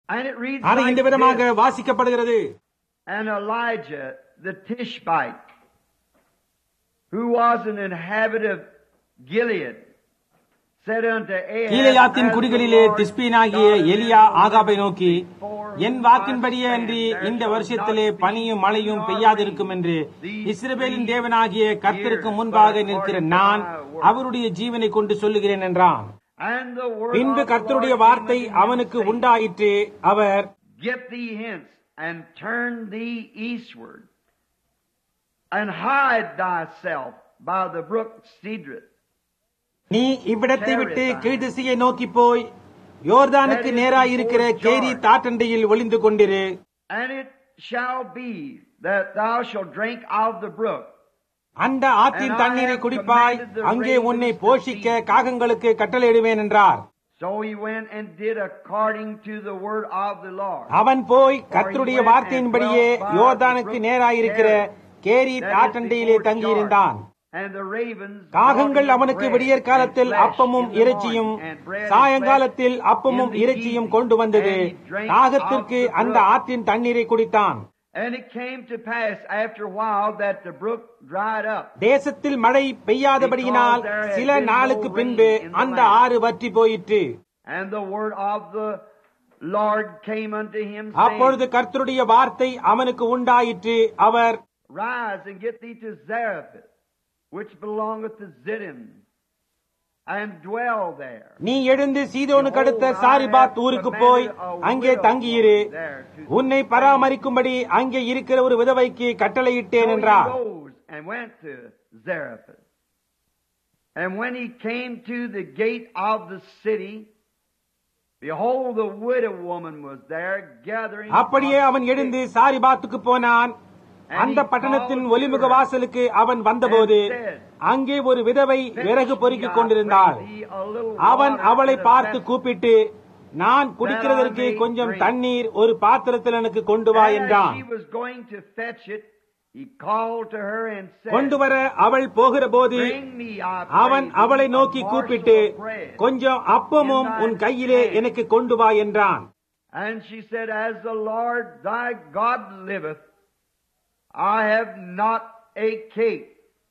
And it reads அது இந்த like விதமாக this. வாசிக்கப்படுகிறது. And Elijah the Tishbite, who was an inhabitant of Gilead, said unto Ahab, கீலேயாத்தின் As the குடிகளிலே Lord திஸ்பீனாகிய God of எலியா Israel ஆகாபை நோக்கி, before N whom வாக்கின்படியே I அன்றி stand, there இந்த shall வருஷத்திலே not be பனியும் மழையும் nor பெய்யாதிருக்கும் rain என்று these இஸ்ரவேலின் 3 தேவனாகிய கர்த்தருக்கு years, முன்பாக but நிற்கிற according to நான் my word. அவருடைய ஜீவனை கொண்டு சொல்லுகிறேன் என்றான். And the word பின்பு of the கர்த்தருடைய Lord வார்த்தை came unto him, அவனுக்கு saying, உண்டாயிற்று. அவர், Get thee hence, and turn thee eastward, and hide thyself by the brook Cedron. நீ இவ்விடத்தை விட்டு கீழ்திசையை நோக்கி போய் யோர்தானுக்கு நேராயிருக்கிற கேரி தாட்டண்டையில் ஒளிந்து கொண்டிரு. And it shall be that thou shalt drink of the brook. அந்த ஆற்றின் தண்ணீரை குடிப்பாய், அங்கே உன்னை போஷிக்க காகங்களுக்கு கட்டளையிடுவேன் என்றார். So he went and did according to the word of the Lord. அவன் போய் கர்த்தருடைய வார்த்தையின்படியே யோர்தானுக்கு நேராயிருக்கிற கேரி தாட்டண்டையிலே தங்கியிருந்தான். And the ravens, காகங்கள் அவனுக்கு விடியற் காலத்தில் அப்பமும் இறைச்சியும் சாயங்காலத்தில் அப்பமும் இறைச்சியும் கொண்டு வந்தது. காகத்திற்கு அந்த ஆற்றின் தண்ணீரை குடித்தான். And it came to pass after a while that the brook dried up. தேசத்தில் மழை பெய்யாதபடியினால் சில நாளுக்கு பின்பு அந்த ஆறு வற்றி போயிற்று. And the word of the Lord came unto him, அப்பொழுது saying, கர்த்தருடைய வார்த்தை அவனுக்கு உண்டாயிற்று. அவர், Rise and get thee to Zarephath, which belongeth to Zidon, and dwell there. நீ எழுந்து சீதோனுக்கு அடுத்த சாரிபாத் ஊருக்கு போய் அங்கே தங்கியிரு. உன்னை பராமரிக்கும்படி அங்கே இருக்கிற ஒரு விதவைக்கு கட்டளையிட்டேன் So he என்றார். rose and went to Zarephath. And when he came to the gate of the city, behold, the widow woman was there gathering. அப்படியே அவன் எழுந்து சாரிபாத்துக்கு போனான். அந்த பட்டணத்தின் ஒலிமுக வாசலுக்கு அவன் வந்தபோது அங்கே ஒரு விதவை விறகு பொறுக்கிக் கொண்டிருந்தாள். அவன் அவளை பார்த்து கூப்பிட்டு, நான் குடிக்கிறதற்கு கொஞ்சம் தண்ணீர் ஒரு பாத்திரத்தில் எனக்கு கொண்டு வா என்றான். கொண்டு வர அவள் போகிற போது அவன் அவளை நோக்கி கூப்பிட்டு, கொஞ்சம் அப்பமும் உன் கையிலே எனக்கு கொண்டு வா என்றான். And she said, As the Lord thy God liveth, I have not a cake,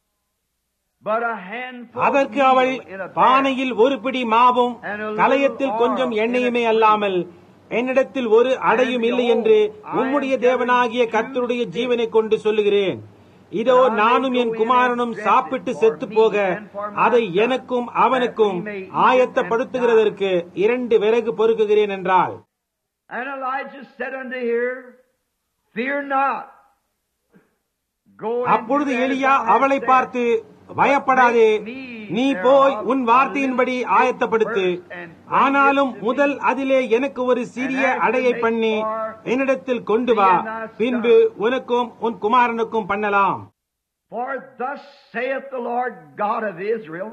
but a handful of அதற்கு அவள், meal in a பானையில் ஒரு பிடி மாவும் கலயத்தில் கொஞ்சம் எண்ணெயுமே அல்லாமல் என்னிடத்தில் ஒரு அடையும் இல்லை என்று உம்முடைய தேவனாகிய கர்த்தருடைய ஜீவனை கொண்டு சொல்லுகிறேன். இதோ நானும் என் குமாரனும் சாப்பிட்டு செத்து போக அதை எனக்கும் அவனுக்கும் ஆயத்தப்படுத்துகிறதற்கு 2 விறகு பொறுக்குகிறேன் என்றாள். And Elijah said unto her, Fear not. அப்பொழுது எலியா அவளை பார்த்து, பயப்படாதே, நீ போய் உன் வார்த்தையின்படி ஆயத்தப்படுத்து. ஆனாலும் முதல் அதிலே எனக்கு ஒரு சிறிய அடையை பண்ணி என்னிடத்தில் கொண்டு வா, பின்பு உனக்கும் உன் குமாரனுக்கும் பண்ணலாம். For thus saith the Lord God of Israel,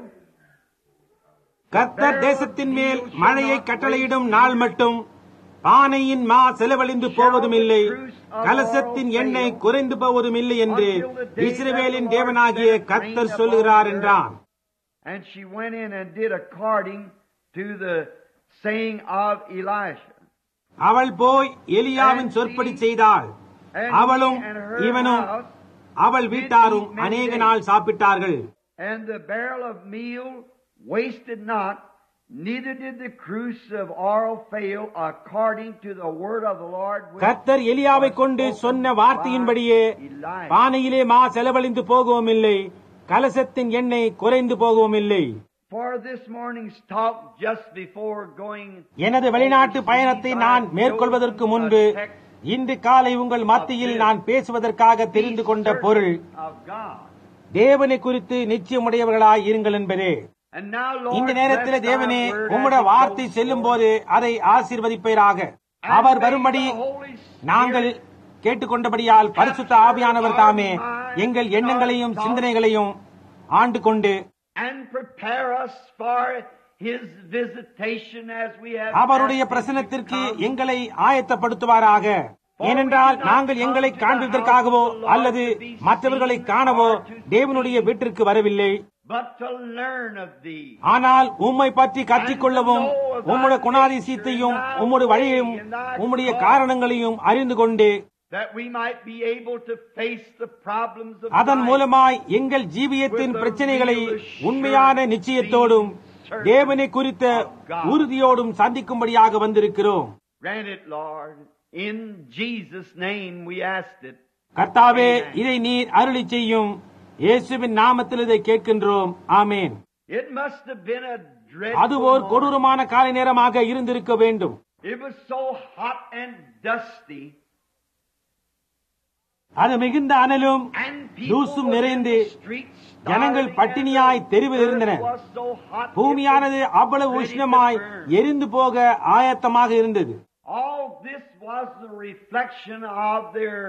கர்த்தர் தேசத்தின் மேல் மழையை கட்டளையிடும் நாள் மட்டும் பானையின் மா செலவழிந்து போவதும் இல்லை, கலசத்தின் எண்ணெய் குறைந்து போவதும் இல்லை என்று இஸ்ரவேலின் தேவனாகிய கர்த்தர் சொல்லுகிறார் என்றான். And she went in and did according to the saying of Elisha. அவள் போய் எலியாவின் சொற்படி செய்தாள். அவளும் இவனும் அவள் வீட்டாரும் அநேக நாள் சாப்பிட்டார்கள். And the barrel of meal wasted not, neither did the cruse of oil fail, according to the word of the Lord. கர்த்தர் எலியாவை கொண்டு சொன்ன வார்த்தையின்படியே பானையிலே மா செலவழிந்து போகவும் இல்லை, கலசத்தின் எண்ணெய் குறைந்து போகவும் இல்லை. For this morning's talk, just before going, எனது வெளிநாட்டு பயணத்தை நான் மேற்கொள்வதற்கு முன்பு இன்று காலை உங்கள் மத்தியில் நான் பேசுவதற்காக தெரிந்து கொண்ட பொருள், தேவனை குறித்து நிச்சயமுடையவர்களாய் இருங்கள் என்பதே. இந்த நேரத்தில் தேவனே, உம்முடைய வார்த்தை செல்லும் போது அதை ஆசீர்வதிப்பீராக. அவர் வரும்படி நாங்கள் கேட்டுக்கொண்டபடியால் பரிசுத்த ஆவியானவர் தாமே எங்கள் எண்ணங்களையும் சிந்தனைகளையும் ஆண்டு கொண்டு அவருடைய பிரசன்னத்திற்கு எங்களை ஆயத்தப்படுத்துவாராக. ஏனென்றால் நாங்கள் எங்களை காண்பதற்காகவோ அல்லது மற்றவர்களை காணவோ தேவனுடைய வீட்டிற்கு வரவில்லை. but to learn of thee. ஆனால் உம்மை பற்றி கற்றுக்கொள்ளவும் உம்முடைய குணாதிசயத்தையும் உம்முடைய வழியையும் உம்முடைய காரணங்களையும் அறிந்து கொண்டு That we might be able to face the problems of அதன் life மூலமாய் எங்கள் ஜீவியத்தின் பிரச்சனைகளை உண்மையான நிச்சயத்தோடும் தேவனை குறித்த உறுதியோடும் சந்திக்கும்படியாக வந்திருக்கிறோம். Grant it, Lord. In Jesus' name we asked it. கர்த்தாவே, இதை நீர் அருளி செய்யும். இயேசுவின் நாமத்தில் இதை கேட்கின்றோம். ஆமென். It must have been a அது dreadful ஓர் morning. கொடூரமான காலை நேரமாக இருந்திருக்க வேண்டும். It was so hot and dusty. அது மிகுந்த அனலும் And people தூசும் were in நிறைந்து the streets ஜனங்கள் starving, பட்டினியாய் and the தெருவில் earth இருந்தனர். was so hot, பூமியானது it was அவ்வளவு ready to உஷ்ணமாய் burn. எரிந்து போக ஆயத்தமாக இருந்தது. All this was the reflection of their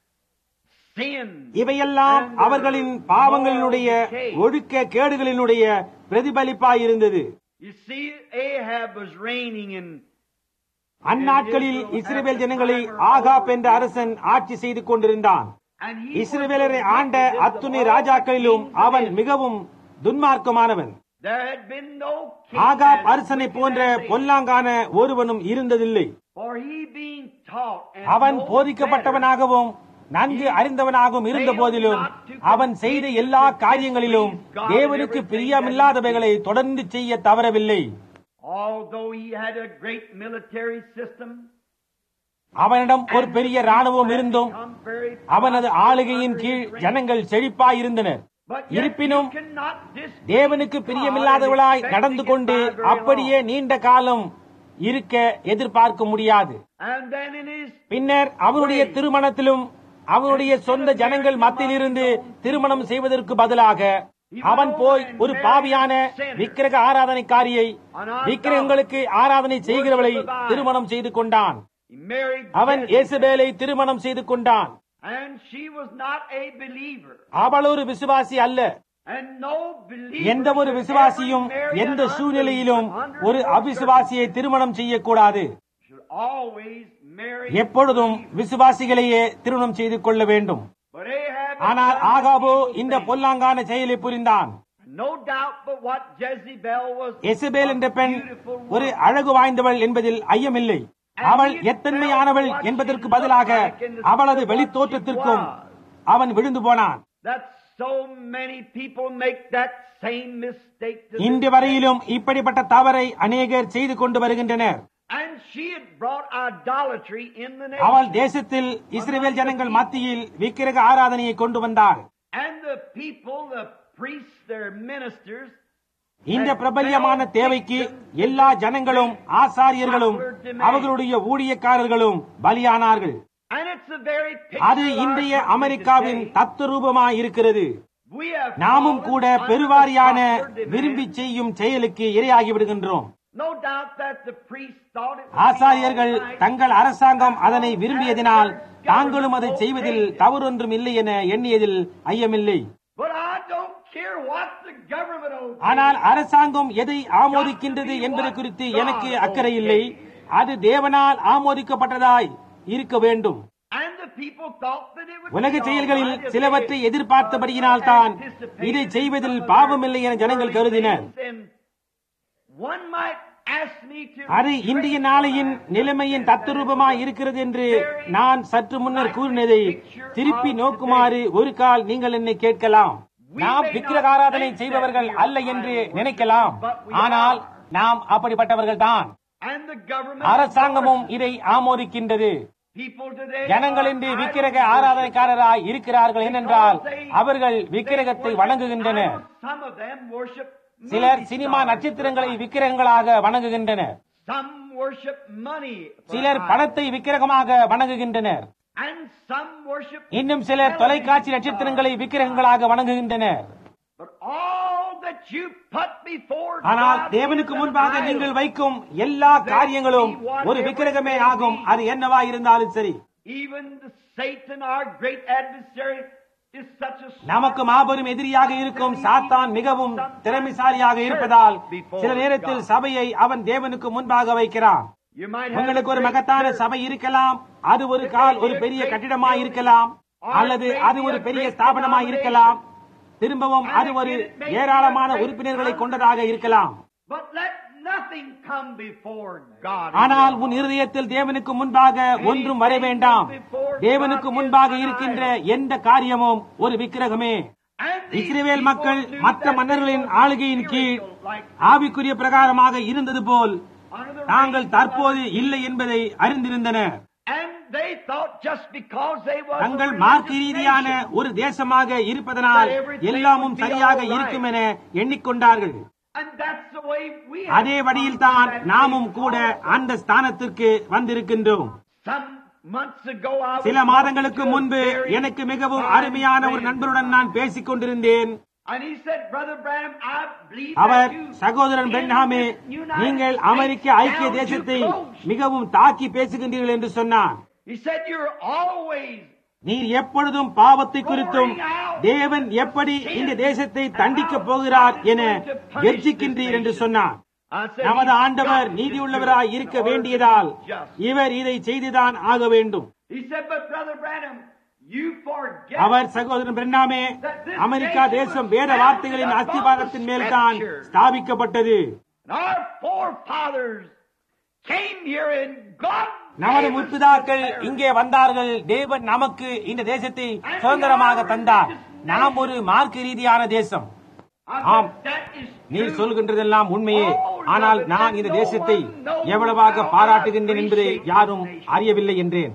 sin. இவையெல்லாம் அவர்களின் பாவங்களினுடைய ஒழுக்க கேடுகளினுடைய பிரதிபலிப்பாய் இருந்தது. You see, Ahab was reigning in அந்நாட்களில் இஸ்ரவேல் ஜனங்களை ஆகாப் என்ற அரசன் ஆட்சி செய்து கொண்டிருந்தான். and he இஸ்ரவேலரை was the ஆண்ட wickedest of அத்துணை all ராஜாக்களிலும் kings of அவன் Israel. மிகவும் துன்மார்க்கமானவன். There had been no king Ahab as அரசனை wicked போன்ற as Ahab. பொல்லாங்கான ஒருவனும் இருந்ததில்லை. For he being taught and அவன் known போதிக்கப்பட்டவனாகவும் நன்கு அறிந்தவனாகவும் இருந்த போதிலும் அவன் செய்த எல்லா காரியங்களிலும் தேவனுக்கு பிரியமில்லாதவைகளை தொடர்ந்து செய்ய தவறவில்லை. better, although he had a great military system, அவனிடம் ஒரு பெரிய ராணுவம் இருந்தும் become very அவனது ஆளுகையின் கீழ் ஜனங்கள் செழிப்பாய் இருந்தனர். But yet இருப்பினும் you cannot dispute தேவனுக்கு பிரியமில்லாதவளாய் God நடந்து and கொண்டு expect to get by அப்படியே very long. நீண்ட காலம் இருக்க எதிர்பார்க்க முடியாது. And then in his பின்னர் அவனுடைய திருமணத்திலும் அவனுடைய சொந்த ஜனங்கள் மத்தியிலிருந்து திருமணம் செய்வதற்கு பதிலாக அவன் போய் ஒரு பாவியான விக்கிரக ஆராதனைக்காரியை விக்கிரகங்களுக்கு ஆராதனை செய்கிறவளை திருமணம் செய்து கொண்டான். he married அவன் Jezebel, ஏசபேலை திருமணம் செய்து கொண்டான். and she was not a believer. அவள் ஒரு விசுவாசி அல்ல. And no believer எந்த ஒரு should விசுவாசியும் ever marry எந்த an சூழ்நிலையிலும் unbeliever ஒரு under அவிசுவாசியை திருமணம் செய்யக்கூடாது. should always marry எப்பொழுதும் விசுவாசிகளையே திருமணம் செய்து கொள்ள வேண்டும். But Ahab had ஆனால் done ஆகாபோ evil இந்த things. பொல்லாங்கான செயலை புரிந்தான். No doubt but what Jezebel was Jezebel என்ற a பெண் beautiful ஒரு woman. அழகு வாய்ந்தவள் என்பதில் ஐயமில்லை. அவள் எத்தன்மையானவள் என்பதற்கு பதிலாக அவளது வெளித்தோற்றத்திற்கும் அவன் விழுந்து போனான். That so many people make that same mistake today. இன்று வரையிலும் இப்படிப்பட்ட தவறை அநேகர் செய்து கொண்டு வருகின்றனர். And she had brought idolatry in the அவள் nation. தேசத்தில் இஸ்ரவேல் ஜனங்கள் மத்தியில் விக்கிரக ஆராதனையை கொண்டு வந்தாள். And the people, the priests, their ministers, இந்த பிரபல்யமான தேவைக்கு எல்லா ஜனங்களும் ஆசாரியர்களும் அவர்களுடைய ஊழியக்காரர்களும் பலியானார்கள். and it's the very அது picture of our இன்றைய country அமெரிக்காவின் today. தத்துரூபமாய் இருக்கிறது. We have நாமும் கூட fallen under பெருவாரியான the popular demand. விரும்பி செய்யும் செயலுக்கு இரையாகி விடுகின்றோம். No doubt that the priests thought it would be ஆசாரியர்கள் all right. தங்கள் அரசாங்கம் அதனை விரும்பியதினால் தாங்களும் அதை செய்வதில் தவறொன்றும் இல்லை என எண்ணியதில் ஐயமில்லை. But I don't care what the government obeys. ஆனால் அரசாங்கம் எதை ஆமோதிக்கின்றது என்பது குறித்து எனக்கு அக்கறை இல்லை. அது தேவனால் ஆமோதிக்கப்பட்டதாய் இருக்க வேண்டும். And the people thought that it would உலக be all செயல்களில் right if சிலவற்றை they, எதிர்பார்த்தபடியினால் தான் இதை செய்வதில் பாவமில்லை என ஜனங்கள் கருதினர். And one might ask me to அது இன்றைய நாளையின் நிலைமையின் தத்துரூபமாய் இருக்கிறது என்று நான் சற்று முன்னர் கூறினதை திருப்பி நோக்குமாறு ஒரு கால் நீங்கள் என்னை கேட்கலாம். நாம் விக்கிரக ஆராதனை செய்பவர்கள் அல்ல என்று நினைக்கலாம், ஆனால் நாம் அப்படிப்பட்டவர்கள் தான். and the government அரசாங்கமும் இதை ஆமோதிக்கின்றது. people today ஜனங்கள் இன்று விக்கிரக ஆராதனைக்காரராய் இருக்கிறார்கள் ஏனென்றால் அவர்கள் விக்கிரகத்தை வணங்குகின்றனர். some of them worship சிலர் movie சினிமா stars. நட்சத்திரங்களை விக்கிரகங்களாக வணங்குகின்றனர். Some worship money for சிலர் idols. பணத்தை விக்கிரகமாக வணங்குகின்றனர். and some worship இன்னும் சிலர் தொலைக்காட்சி நட்சத்திரங்களை விக்கிரகங்களாக வணங்குகின்றனர். but all that you put before ஆனால் God தேவனுக்கு is an முன்பாக idol. நீங்கள் வைக்கும் எல்லா காரியங்களும் ஒரு விக்கிரகமே ஆகும். அது என்னவா இருந்தாலும் சரி. Even the Satan, our great adversary, is such a நமக்கு மாபெரும் எதிரியாக இருக்கும் சாத்தான் மிகவும் திறமைசாலியாக இருப்பதால் சில நேரத்தில் சபையை அவன் தேவனுக்கு முன்பாக வைக்கிறான். You might have உங்களுக்கு a ஒரு great மகத்தான church. சபை இருக்கலாம். அது ஒரு கால் ஒரு பெரிய கட்டிடமாய் இருக்கலாம், அல்லது அது ஒரு பெரிய ஸ்தாபனமாய் இருக்கலாம், திரும்பவும் அது ஒரு ஏராளமான உறுப்பினர்களை கொண்டதாக இருக்கலாம். But let nothing come before God. ஆனால் உன் இருதயத்தில் தேவனுக்கு முன்பாக ஒன்றும் வர வேண்டாம். தேவனுக்கு முன்பாக இருக்கின்ற எந்த காரியமும் ஒரு விக்கிரகமே. இஸ்ரவேல் மக்கள் மற்ற மன்னர்களின் ஆளுகையின் கீழ் ஆவிக்குரிய பிரகாரமாக இருந்தது போல் தாங்கள் தற்போது இல்லை என்பதை அறிந்திருந்தனர். தங்கள் மார்க்க ரீதியான ஒரு தேசமாக இருப்பதனால் எல்லாமும் சரியாக இருக்கும் என எண்ணிக்கொண்டார்கள். அதே வழியில் தான் நாமும் கூட அந்த ஸ்தானத்திற்கு வந்திருக்கின்றோம். சில மாதங்களுக்கு முன்பு எனக்கு மிகவும் அருமையான ஒரு நண்பருடன் நான் பேசிக் கொண்டிருந்தேன். அவர், சகோதரன் பென்ஹாமே, நீங்கள் அமெரிக்க ஐக்கிய தேசத்தை மிகவும் தாக்கி பேசுகின்றீர்கள் என்று சொன்னார். நீர் எப்பொழுதும் பாவத்தை குறித்தும் தேவன் எப்படி இந்த தேசத்தை தண்டிக்கப் போகிறார் என கர்ஜிக்கின்றீர் என்று சொன்னார். நமது ஆண்டவர் நீதியுள்ளவராய் இருக்க வேண்டியதால் இவர் இதை செய்துதான் ஆக வேண்டும். அவர், சகோதரன் பிரென்னாமே, அமெரிக்கா தேசம் வேத வார்த்தைகளின் அஸ்திபாரத்தின் மேல் தான் ஸ்தாபிக்கப்பட்டது. நமது முற்பிதாக்கள் இங்கே வந்தார்கள். தேவன் நமக்கு இந்த தேசத்தை சுதந்திரமாக தந்தார். நாம் ஒரு மார்க்க ரீதியான தேசம். ஆம், நீர் சொல்கின்றதெல்லாம் உண்மையே. ஆனால் நான் இந்த தேசத்தை எவ்வளவாக பாராட்டுகின்றேன் என்பதை யாரும் அறியவில்லை என்றேன்.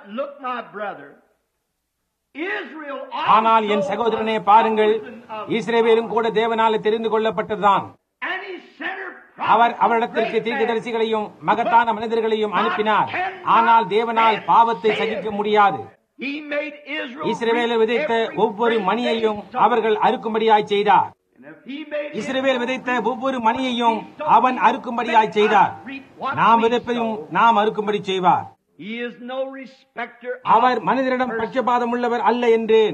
ஆனால் என் சகோதரனே, பாருங்கள், இஸ்ரவேலும் கூட தேவனால தெரிந்து கொள்ளப்பட்டதுதான். அவர் அவரிடத்திற்கு தீர்க்கதரிசிகளையும் மகத்தான மனிதர்களையும் அனுப்பினார். ஆனால் தேவனால் பாவத்தை சகிக்க முடியாது. இஸ்ரவேல் விதைத்த ஒவ்வொரு மணியையும் அவர்கள் அறுக்கும்படியாய் செய்தார். இஸ்ரவேல் விதைத்த ஒவ்வொரு மணியையும் அவன் அறுக்கும்படியாய் செய்தார். நாம் விதைப்பையும் நாம் அறுக்கும்படி செய்வார். அவர் மனிதரிடம் பட்சபாதம் உள்ளவர் அல்ல என்றேன்.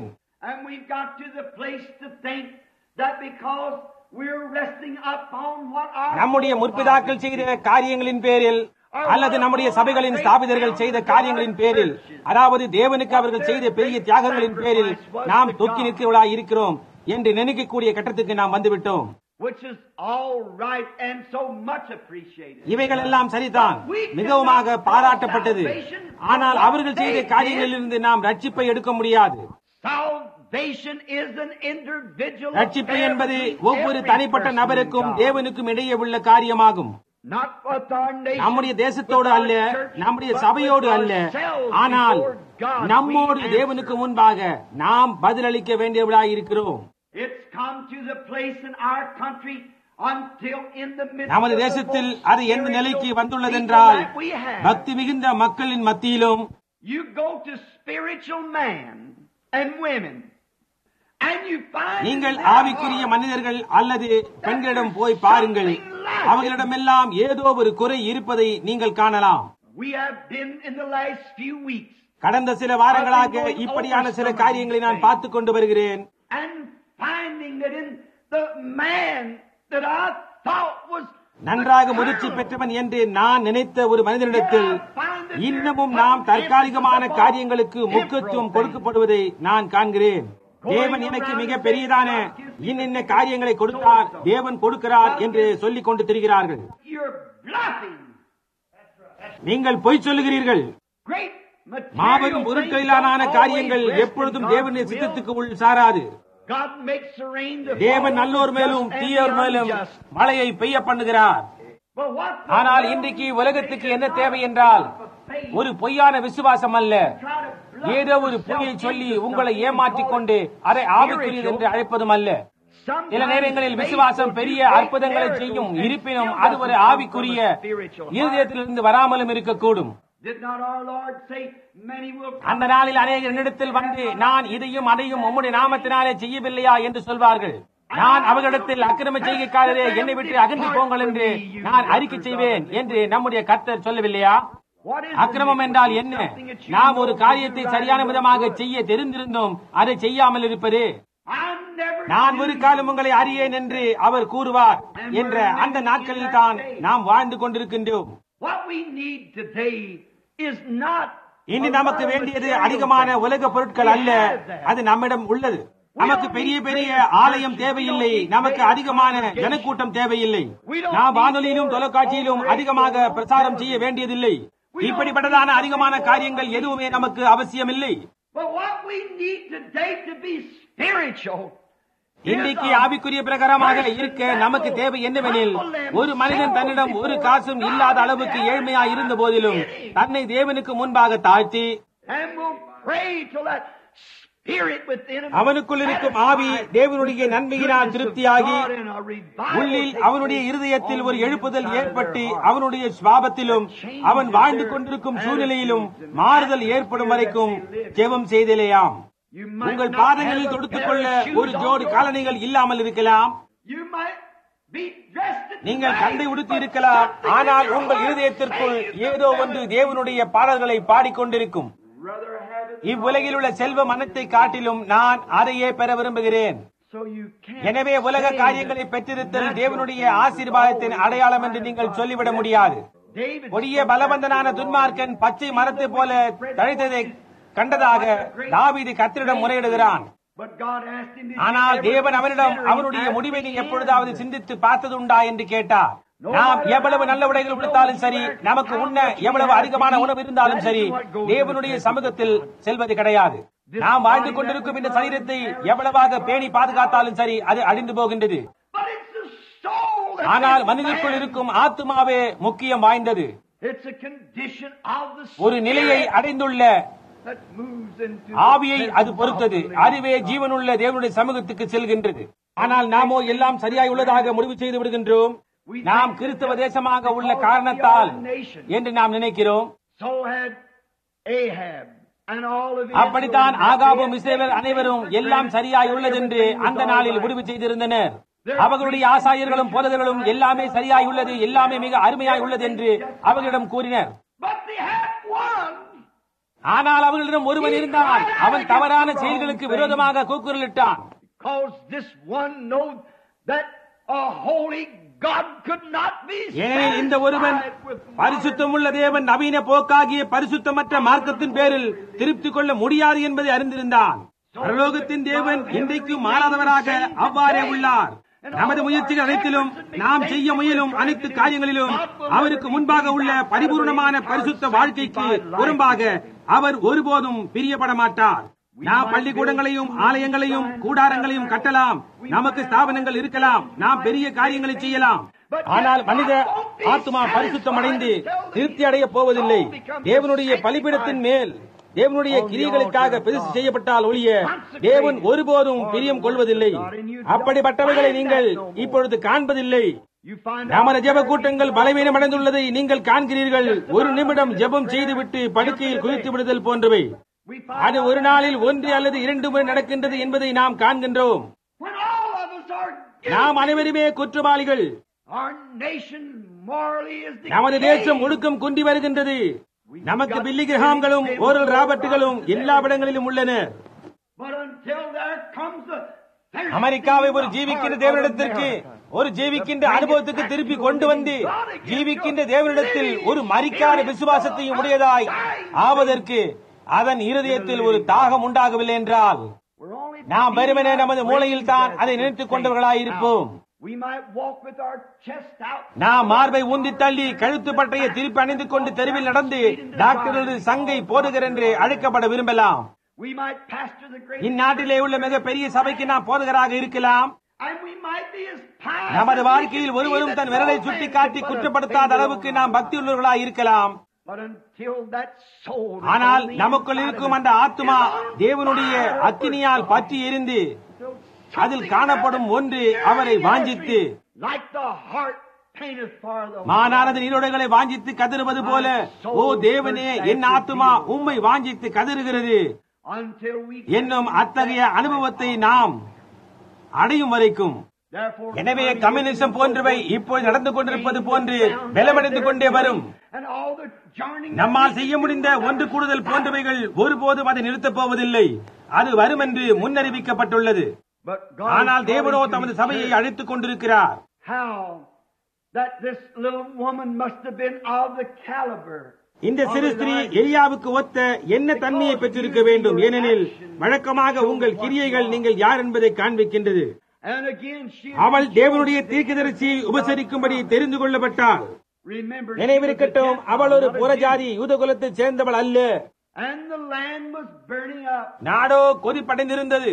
நம்முடைய முற்பிதாக்கள் செய்த காரியங்களின் பேரில் அல்லது நம்முடைய சபைகளின் ஸ்தாபிதர்கள் செய்த காரியங்களின் பேரில், அதாவது தேவனுக்கு அவர்கள் செய்த பெரிய தியாகங்களின் பேரில் நாம் தொக்கி நிற்கிறவர்களாய் இருக்கிறோம் என்று நினைக்கக்கூடிய கட்டத்துக்கு நாம் வந்துவிட்டோம். இவைகள் எல்லாம் சரிதான், மிகவுமாக பாராட்டப்பட்டது. ஆனால் அவர்கள் செய்த காரியங்களிலிருந்து நாம் ரட்சிப்பை எடுக்க முடியாது. ரட்சிப்பு என்பது ஒவ்வொரு தனிப்பட்ட நபருக்கும் தேவனுக்கும் இடையே உள்ள காரியமாகும். நம்முடைய தேசத்தோடு அல்ல, நம்முடைய சபையோடு அல்ல, ஆனால் நம்மோடு தேவனுக்கு முன்பாக நாம் பதிலளிக்க வேண்டியவர்களாய் இருக்கிறோம். நமது தேசத்தில் அது எந்த நிலைக்கு வந்துள்ளதென்றால், பக்தி மிகுந்த மக்களின் மத்தியிலும் நீங்கள் ஆவிக்குரிய மனிதர்கள் அல்லது பெண்களிடம் போய் பாருங்கள், அவர்களிடமெல்லாம் ஏதோ ஒரு குறை இருப்பதை நீங்கள் காணலாம். கடந்த சில வாரங்களாக இப்படியான சில காரியங்களை நான் பார்த்துக் கொண்டு வருகிறேன். நன்றாக முதிர்ச்சி பெற்றவன் என்று நான் நினைத்த ஒரு மனிதனிடத்தில் இன்னமும் நாம் தற்காலிகமான காரியங்களுக்கு முக்கியத்துவம் கொடுக்கப்படுவதை நான் காண்கிறேன். தேவன் எனக்கு மிக பெரியதான இன்ன காரியங்களை கொடுத்தார், தேவன் கொடுக்கிறார் என்று சொல்லிக் கொண்டு திரிகிறார்கள். நீங்கள் பொய் சொல்லுகிறீர்கள். மாபெரும் பொருட்களிலான காரியங்கள் எப்பொழுதும் தேவனுடைய சித்தத்துக்கு உள் சாராது. தேவன் நல்லோர் மேலும் தீயோர் மேலும் மழையை பெய்ய பண்ணுகிறார். ஆனால் இன்றைக்கு உலகத்துக்கு என்ன தேவை என்றால், ஒரு பொய்யான விசுவாசம் அல்ல, ஏதோ ஒரு பொய்யை சொல்லி உங்களை ஏமாற்றிக் கொண்டு அதை ஆவிக்குரியது என்று அழைப்பதும் அல்ல. சில நேரங்களில் விசுவாசம் பெரிய அற்புதங்களை செய்யும், இருப்பினும் அது ஒரு ஆவிக்குரிய இருதயத்திலிருந்து வராமலும் இருக்கக்கூடும். அந்த நாளில் அநேகர் என்னிடத்தில் வந்து, நான் இதையும் அதையும் உம்முடைய நாமத்தினாலே செய்யவில்லையா என்று சொல்வார்கள். நான் அவர்களிடத்தில் அக்கிரம செய்கைக்காரரே, என்னை விட்டு அகன்று போங்கள் என்று நான் அறிக்கை செய்வேன் என்று நம்முடைய கர்த்தர் சொல்லவில்லையா? அக்கிரமம் என்றால் என்ன? நாம் ஒரு காரியத்தை சரியான விதமாக செய்ய தெரிந்திருந்தோம் அதை செய்யாமல் இருப்பது. நான் ஒரு காலம் உங்களை அறியேன் என்று அவர் கூறுவார் என்ற அந்த நாட்களில் தான் நாம் வாழ்ந்து கொண்டிருக்கின்றோம். இனி நமக்கு வேண்டியது அதிகமான உலக பொருட்கள் அல்ல, அது நம்மிடம் உள்ளது. நமக்கு பெரிய பெரிய ஆலயம் தேவையில்லை, நமக்கு அதிகமான ஜனக்கூட்டம் தேவையில்லை, நாம் வானொலியிலும் தொலைக்காட்சியிலும் அதிகமாக பிரச்சாரம் செய்ய வேண்டியதில்லை. இப்படிப்பட்டதான அதிகமான காரியங்கள் எதுவுமே நமக்கு அவசியமில்லை. இன்றைக்கு ஆவிக்குரிய பிரகாரமாக இருக்க நமக்கு தேவை என்னவெனில், ஒரு மனிதன் தன்னிடம் ஒரு காசும் இல்லாத அளவுக்கு ஏழ்மையாய் இருந்த போதிலும் தன்னை தேவனுக்கு முன்பாக தாழ்த்தி அவனுக்குள் இருக்கும் ஆவி தேவனுடைய நன்மையினால் திருப்தியாகி உள்ளில் அவனுடைய இருதயத்தில் ஒரு எழுப்புதல் ஏற்பட்டு அவனுடைய சுவாபத்திலும் அவன் வாழ்ந்து கொண்டிருக்கும் சூழ்நிலையிலும் மாறுதல் ஏற்படும் வரைக்கும் ஜெபம் செய்தலேயாம். உங்கள் பாதங்களில் தொடுத்துக் கொள்ள ஒரு ஜோடி காலணிகள் இல்லாமல் இருக்கலாம், நீங்கள் கண்டை உடுத்தி இருக்கலாம், ஆனால் உங்கள் இருதயத்திற்குள் ஏதோ ஒன்று தேவனுடைய பாடல்களை பாடிக்கொண்டிருக்கும். இவ்வுலகில் உள்ள செல்வ மனத்தை காட்டிலும் நான் அதையே பெற விரும்புகிறேன். எனவே உலக காரியங்களை பெற்றிருத்தல் தேவனுடைய ஆசீர்வாதத்தின் அடையாளம் என்று நீங்கள் சொல்லிவிட முடியாது. கொடிய பலவந்தனான துன்மார்க்கன் பச்சை மரத்தை போல தழைத்ததை கண்டதாக தாவீது கர்த்தரிடம் முறையிடுகிறான். ஆனால் தேவன் அவனிடம் அவனுடைய முடிவை நீ எப்பொழுதாவது சிந்தித்து பார்த்ததுண்டா என்று கேட்டார். நாம் எவ்வளவு நல்ல உடைகள் உடுத்தாலும் சரி, நமக்கு உண்ண எவ்வளவு அதிகமான உணவு இருந்தாலும் சரி, தேவனுடைய சமூகத்தில் செல்வது கிடையாது. நாம் வாழ்ந்து கொண்டிருக்கும் இந்த சரீரத்தை எவ்வளவாக பேணி பாதுகாத்தாலும் சரி, அது அழிந்து போகின்றது. ஆனால் மனிதனுக்குள் இருக்கும் ஆத்துமாவே முக்கியம் வாய்ந்தது. ஒரு நிலையை அடைந்துள்ள ஆவியை அது பொறுத்தது. அதுவே ஜீவனுள்ள தேவனுடைய சமூகத்துக்கு செல்கின்றது. ஆனால் நாமோ எல்லாம் சரியாய் உள்ளதாக முடிவு செய்து விடுகின்றோம். நாம் கிறிஸ்தவ தேசமாக உள்ள காரணத்தால் என்று நாம் நினைக்கிறோம். அப்படித்தான் ஆகாபும் இஸ்ரவேல் அனைவரும் எல்லாம் சரியாய் உள்ளது என்று அந்த நாளில் முடிவு செய்திருந்தனர். அவர்களுடைய ஆசாரியர்களும் போதகர்களும் எல்லாமே சரியாய் உள்ளது, எல்லாமே மிக அருமையாய் உள்ளது என்று அவர்களிடம் கூறினர். ஆனால் அவர்களிடம் ஒருவன் இருந்தான், அவன் தவறான செயல்களுக்கு விரோதமாக கூக்குரலிட்டான். ஏனெனில் இந்த ஒருவன் பரிசுத்தமுள்ள தேவன் நவீன போக்காகிய பரிசுத்தமற்ற மார்க்கத்தின் பேரில் திருப்தி கொள்ள முடியாது என்பதை அறிந்திருந்தான். பரலோகத்தின் தேவன் இன்றைக்கு மாறாதவராக அவ்வாறே உள்ளார். நமது முயற்சிகள் அனைத்திலும் நாம் செய்ய முயலும் அனைத்து காரியங்களிலும் அவருக்கு முன்பாக உள்ள பரிபூர்ணமான பரிசுத்த வாழ்க்கைக்கு புறம்பாக அவர் ஒருபோதும் பிரியப்பட மாட்டார். நாம் பள்ளிக்கூடங்களையும் ஆலயங்களையும் கூடாரங்களையும் கட்டலாம், நமக்கு ஸ்தாபனங்கள் இருக்கலாம், நாம் பெரிய காரியங்களை செய்யலாம். ஆனால் மனித ஆத்மா பரிசுத்தம் அடைந்து திருப்தி அடைய போவதில்லை. தேவனுடைய பலிபீடத்தின் மேல் தேவனுடைய கிரியைகளுக்காக பெருசு செய்யப்பட்டால் ஒழிய தேவன் ஒருபோதும் பிரியம் கொள்வதில்லை. அப்படிப்பட்டவைகளை நீங்கள் இப்பொழுது காண்பதில்லை. நமது ஜெப கூட்டங்கள் பலவீனம் அடைந்துள்ளதை நீங்கள் காண்கிறீர்கள். ஒரு நிமிடம் ஜெபம் செய்துவிட்டு படுக்கையில் குதித்து விடுதல் போன்றவை. அது ஒரு நாளில் 1 அல்லது 2 முறை நடக்கின்றது என்பதை நாம் காண்கின்றோம். நாம் அனைவருமே குற்றவாளிகள். நமது தேசம் ஒழுக்கம் குன்றி வருகின்றது. நமக்கு பில்லி கிரஹாம்களும் ஓரல் ராபர்ட்டுகளும் எல்லா இடங்களிலும் உள்ளனர். அமெரிக்காவை ஒரு ஜீவிக்கின்ற தேவனிடத்திற்கு, ஒரு ஜீவிக்கின்ற அனுபவத்துக்கு திருப்பி கொண்டு வந்து ஜீவிக்கின்ற தேவனிடத்தில் ஒரு மரிக்காத விசுவாசத்தையும் உடையதாய் ஆவதற்கு அதன் இருதயத்தில் ஒரு தாகம் உண்டாகவில்லை என்றால் நாம் வெறுமனே நமது மூளையில் தான் அதை நினைத்துக் கொண்டவர்களாயிருப்போம். நாம் மார்பை ஊந்தி தள்ளி கழுத்து பட்டையை திருப்பி அணிந்து கொண்டு தெருவில் நடந்து டாக்டர்களது சங்கை போடுகிற என்று அழைக்கப்பட விரும்பலாம். இந்நாட்டிலே உள்ள மிக பெரிய சபைக்கு நாம் போதகராக இருக்கலாம். நமது வாழ்க்கையில் ஒருவரும் தன் விரலை சுட்டி காட்டி குற்றப்படுத்தாத அளவுக்கு நாம் பக்தியுள்ளவர்களாக இருக்கலாம். ஆனால் நமக்குள் இருக்கும் அந்த ஆத்மா தேவனுடைய அக்கினியால் பற்றி எரிந்து அதில் காணப்படும் ஒன்று அவரை வாஞ்சித்து மானானது நீரோடைகளை வாஞ்சித்து கதறுவது போல, ஓ தேவனே, என் ஆத்மா உம்மை வாஞ்சித்து கதறுகிறது என்னும் அத்தகைய அனுபவத்தை நாம் அடையும் வரைக்கும். எனவே கம்யூனிசம் போன்றவை இப்போது நடந்து கொண்டிருப்பது போன்று பலமடைந்து கொண்டே வரும். நம்மால் செய்ய முடிந்த ஒன்று கூடுதல் போன்றவைகள் ஒருபோதும் அதை நிறுத்தப் போவதில்லை. அது வரும் என்று முன்னறிவிக்கப்பட்டுள்ளது. ஆனால் தேவனோ தமது சபையை அழைத்துக் கொண்டிருக்கிறார். இந்த சிறு ஸ்திரீ எலியாவுக்கு ஒத்த என்ன தன்மையை பெற்றிருக்க வேண்டும்? ஏனெனில் வழக்கமாக உங்கள் கிரியைகள் நீங்கள் யார் என்பதை காண்பிக்கின்றது. அவள் தேவனுடைய தீர்க்கதரிசியை உபசரிக்கும்படி தெரிந்து கொள்ளப்பட்டாள். நினைவிருக்கட்டும், அவள் ஒரு புறஜாதி யூதகுலத்தைச் சேர்ந்தவள் அல்ல. நாடோ கொதிப்படைந்திருந்தது.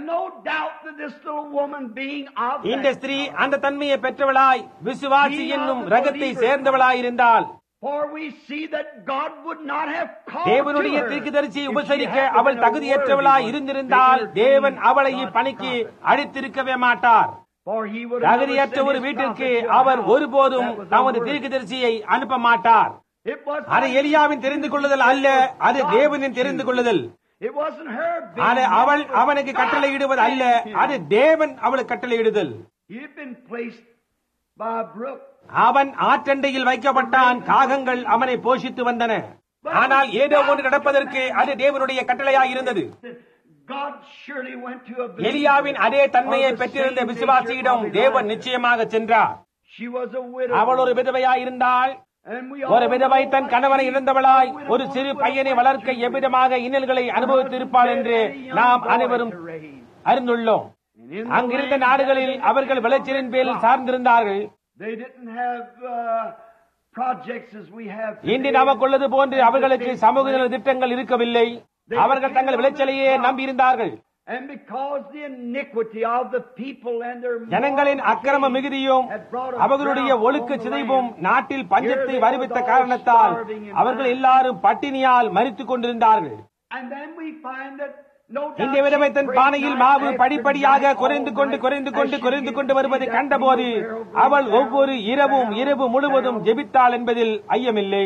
இந்த ஸ்திரீ அந்த தன்மையை பெற்றவளாய் விசுவாசி என்னும் ரகத்தை சேர்ந்தவளாயிருந்தாள். தேவனுடைய தீர்க்கதரிசியை உபசரிக்க அவள் தகுதியற்றவளாய் இருந்திருந்தால் தேவன் அவளை இப்பணிக்கு அழைத்திருக்கவே மாட்டார். தகுதியற்ற ஒரு வீட்டிற்கு அவர் ஒருபோதும் தமது தீர்க்கதரிசியை அனுப்ப மாட்டார். அது எலியாவின் தெரிந்து கொள்ளுதல் அல்ல, அது தேவனின் தெரிந்து கொள்ளுதல். அது அவள் அவனுக்கு கட்டளையிடுவது அல்ல, அது தேவன் அவளுக்கு கட்டளையிடுதல். அவன் ஆற்றண்டையில் வைக்கப்பட்டான். காகங்கள் அவனை போஷித்து வந்தன. ஆனால் ஏதோ ஒன்று நடப்பதற்கு அது தேவனுடைய கட்டளையாக இருந்தது. எலியாவின் அதே தன்மையை பெற்றிருந்த விசுவாசியிடம் தேவன் நிச்சயமாக சென்றார். அவள் ஒரு விதவையாயிருந்தாள். ஒரு விதவை தன் கணவனை இழந்தவளாய் ஒரு சிறு பையனை வளர்க்க எவ்விதமாக இன்னல்களை அனுபவித்திருப்பாள் என்று நாம் அனைவரும் அறிந்துள்ளோம். அங்கிருந்த நாடுகளில் அவர்கள் விளைச்சலின் பேரில் சார்ந்திருந்தார்கள். இன்று நமக்குள்ளது போன்று அவர்களுக்கு சமூக நல திட்டங்கள் இருக்கவில்லை. அவர்கள் தங்கள் விளைச்சலையே நம்பியிருந்தார்கள். ஜனங்களின் அக்கிரம மிகுதியும் அவர்களுடைய ஒழுக்க சிதைவும் நாட்டில் பஞ்சத்தை வருவித்த காரணத்தால் அவர்கள் எல்லாரும் பட்டினியால் மரித்துக் கொண்டிருந்தார்கள். இந்த விதவை தன் பானையில் மாவு படிப்படியாக குறைந்து கொண்டு வருவதை கண்டபோது அவள் ஒவ்வொரு இரவு முழுவதும் ஜெபித்தாள் என்பதில் ஐயமில்லை.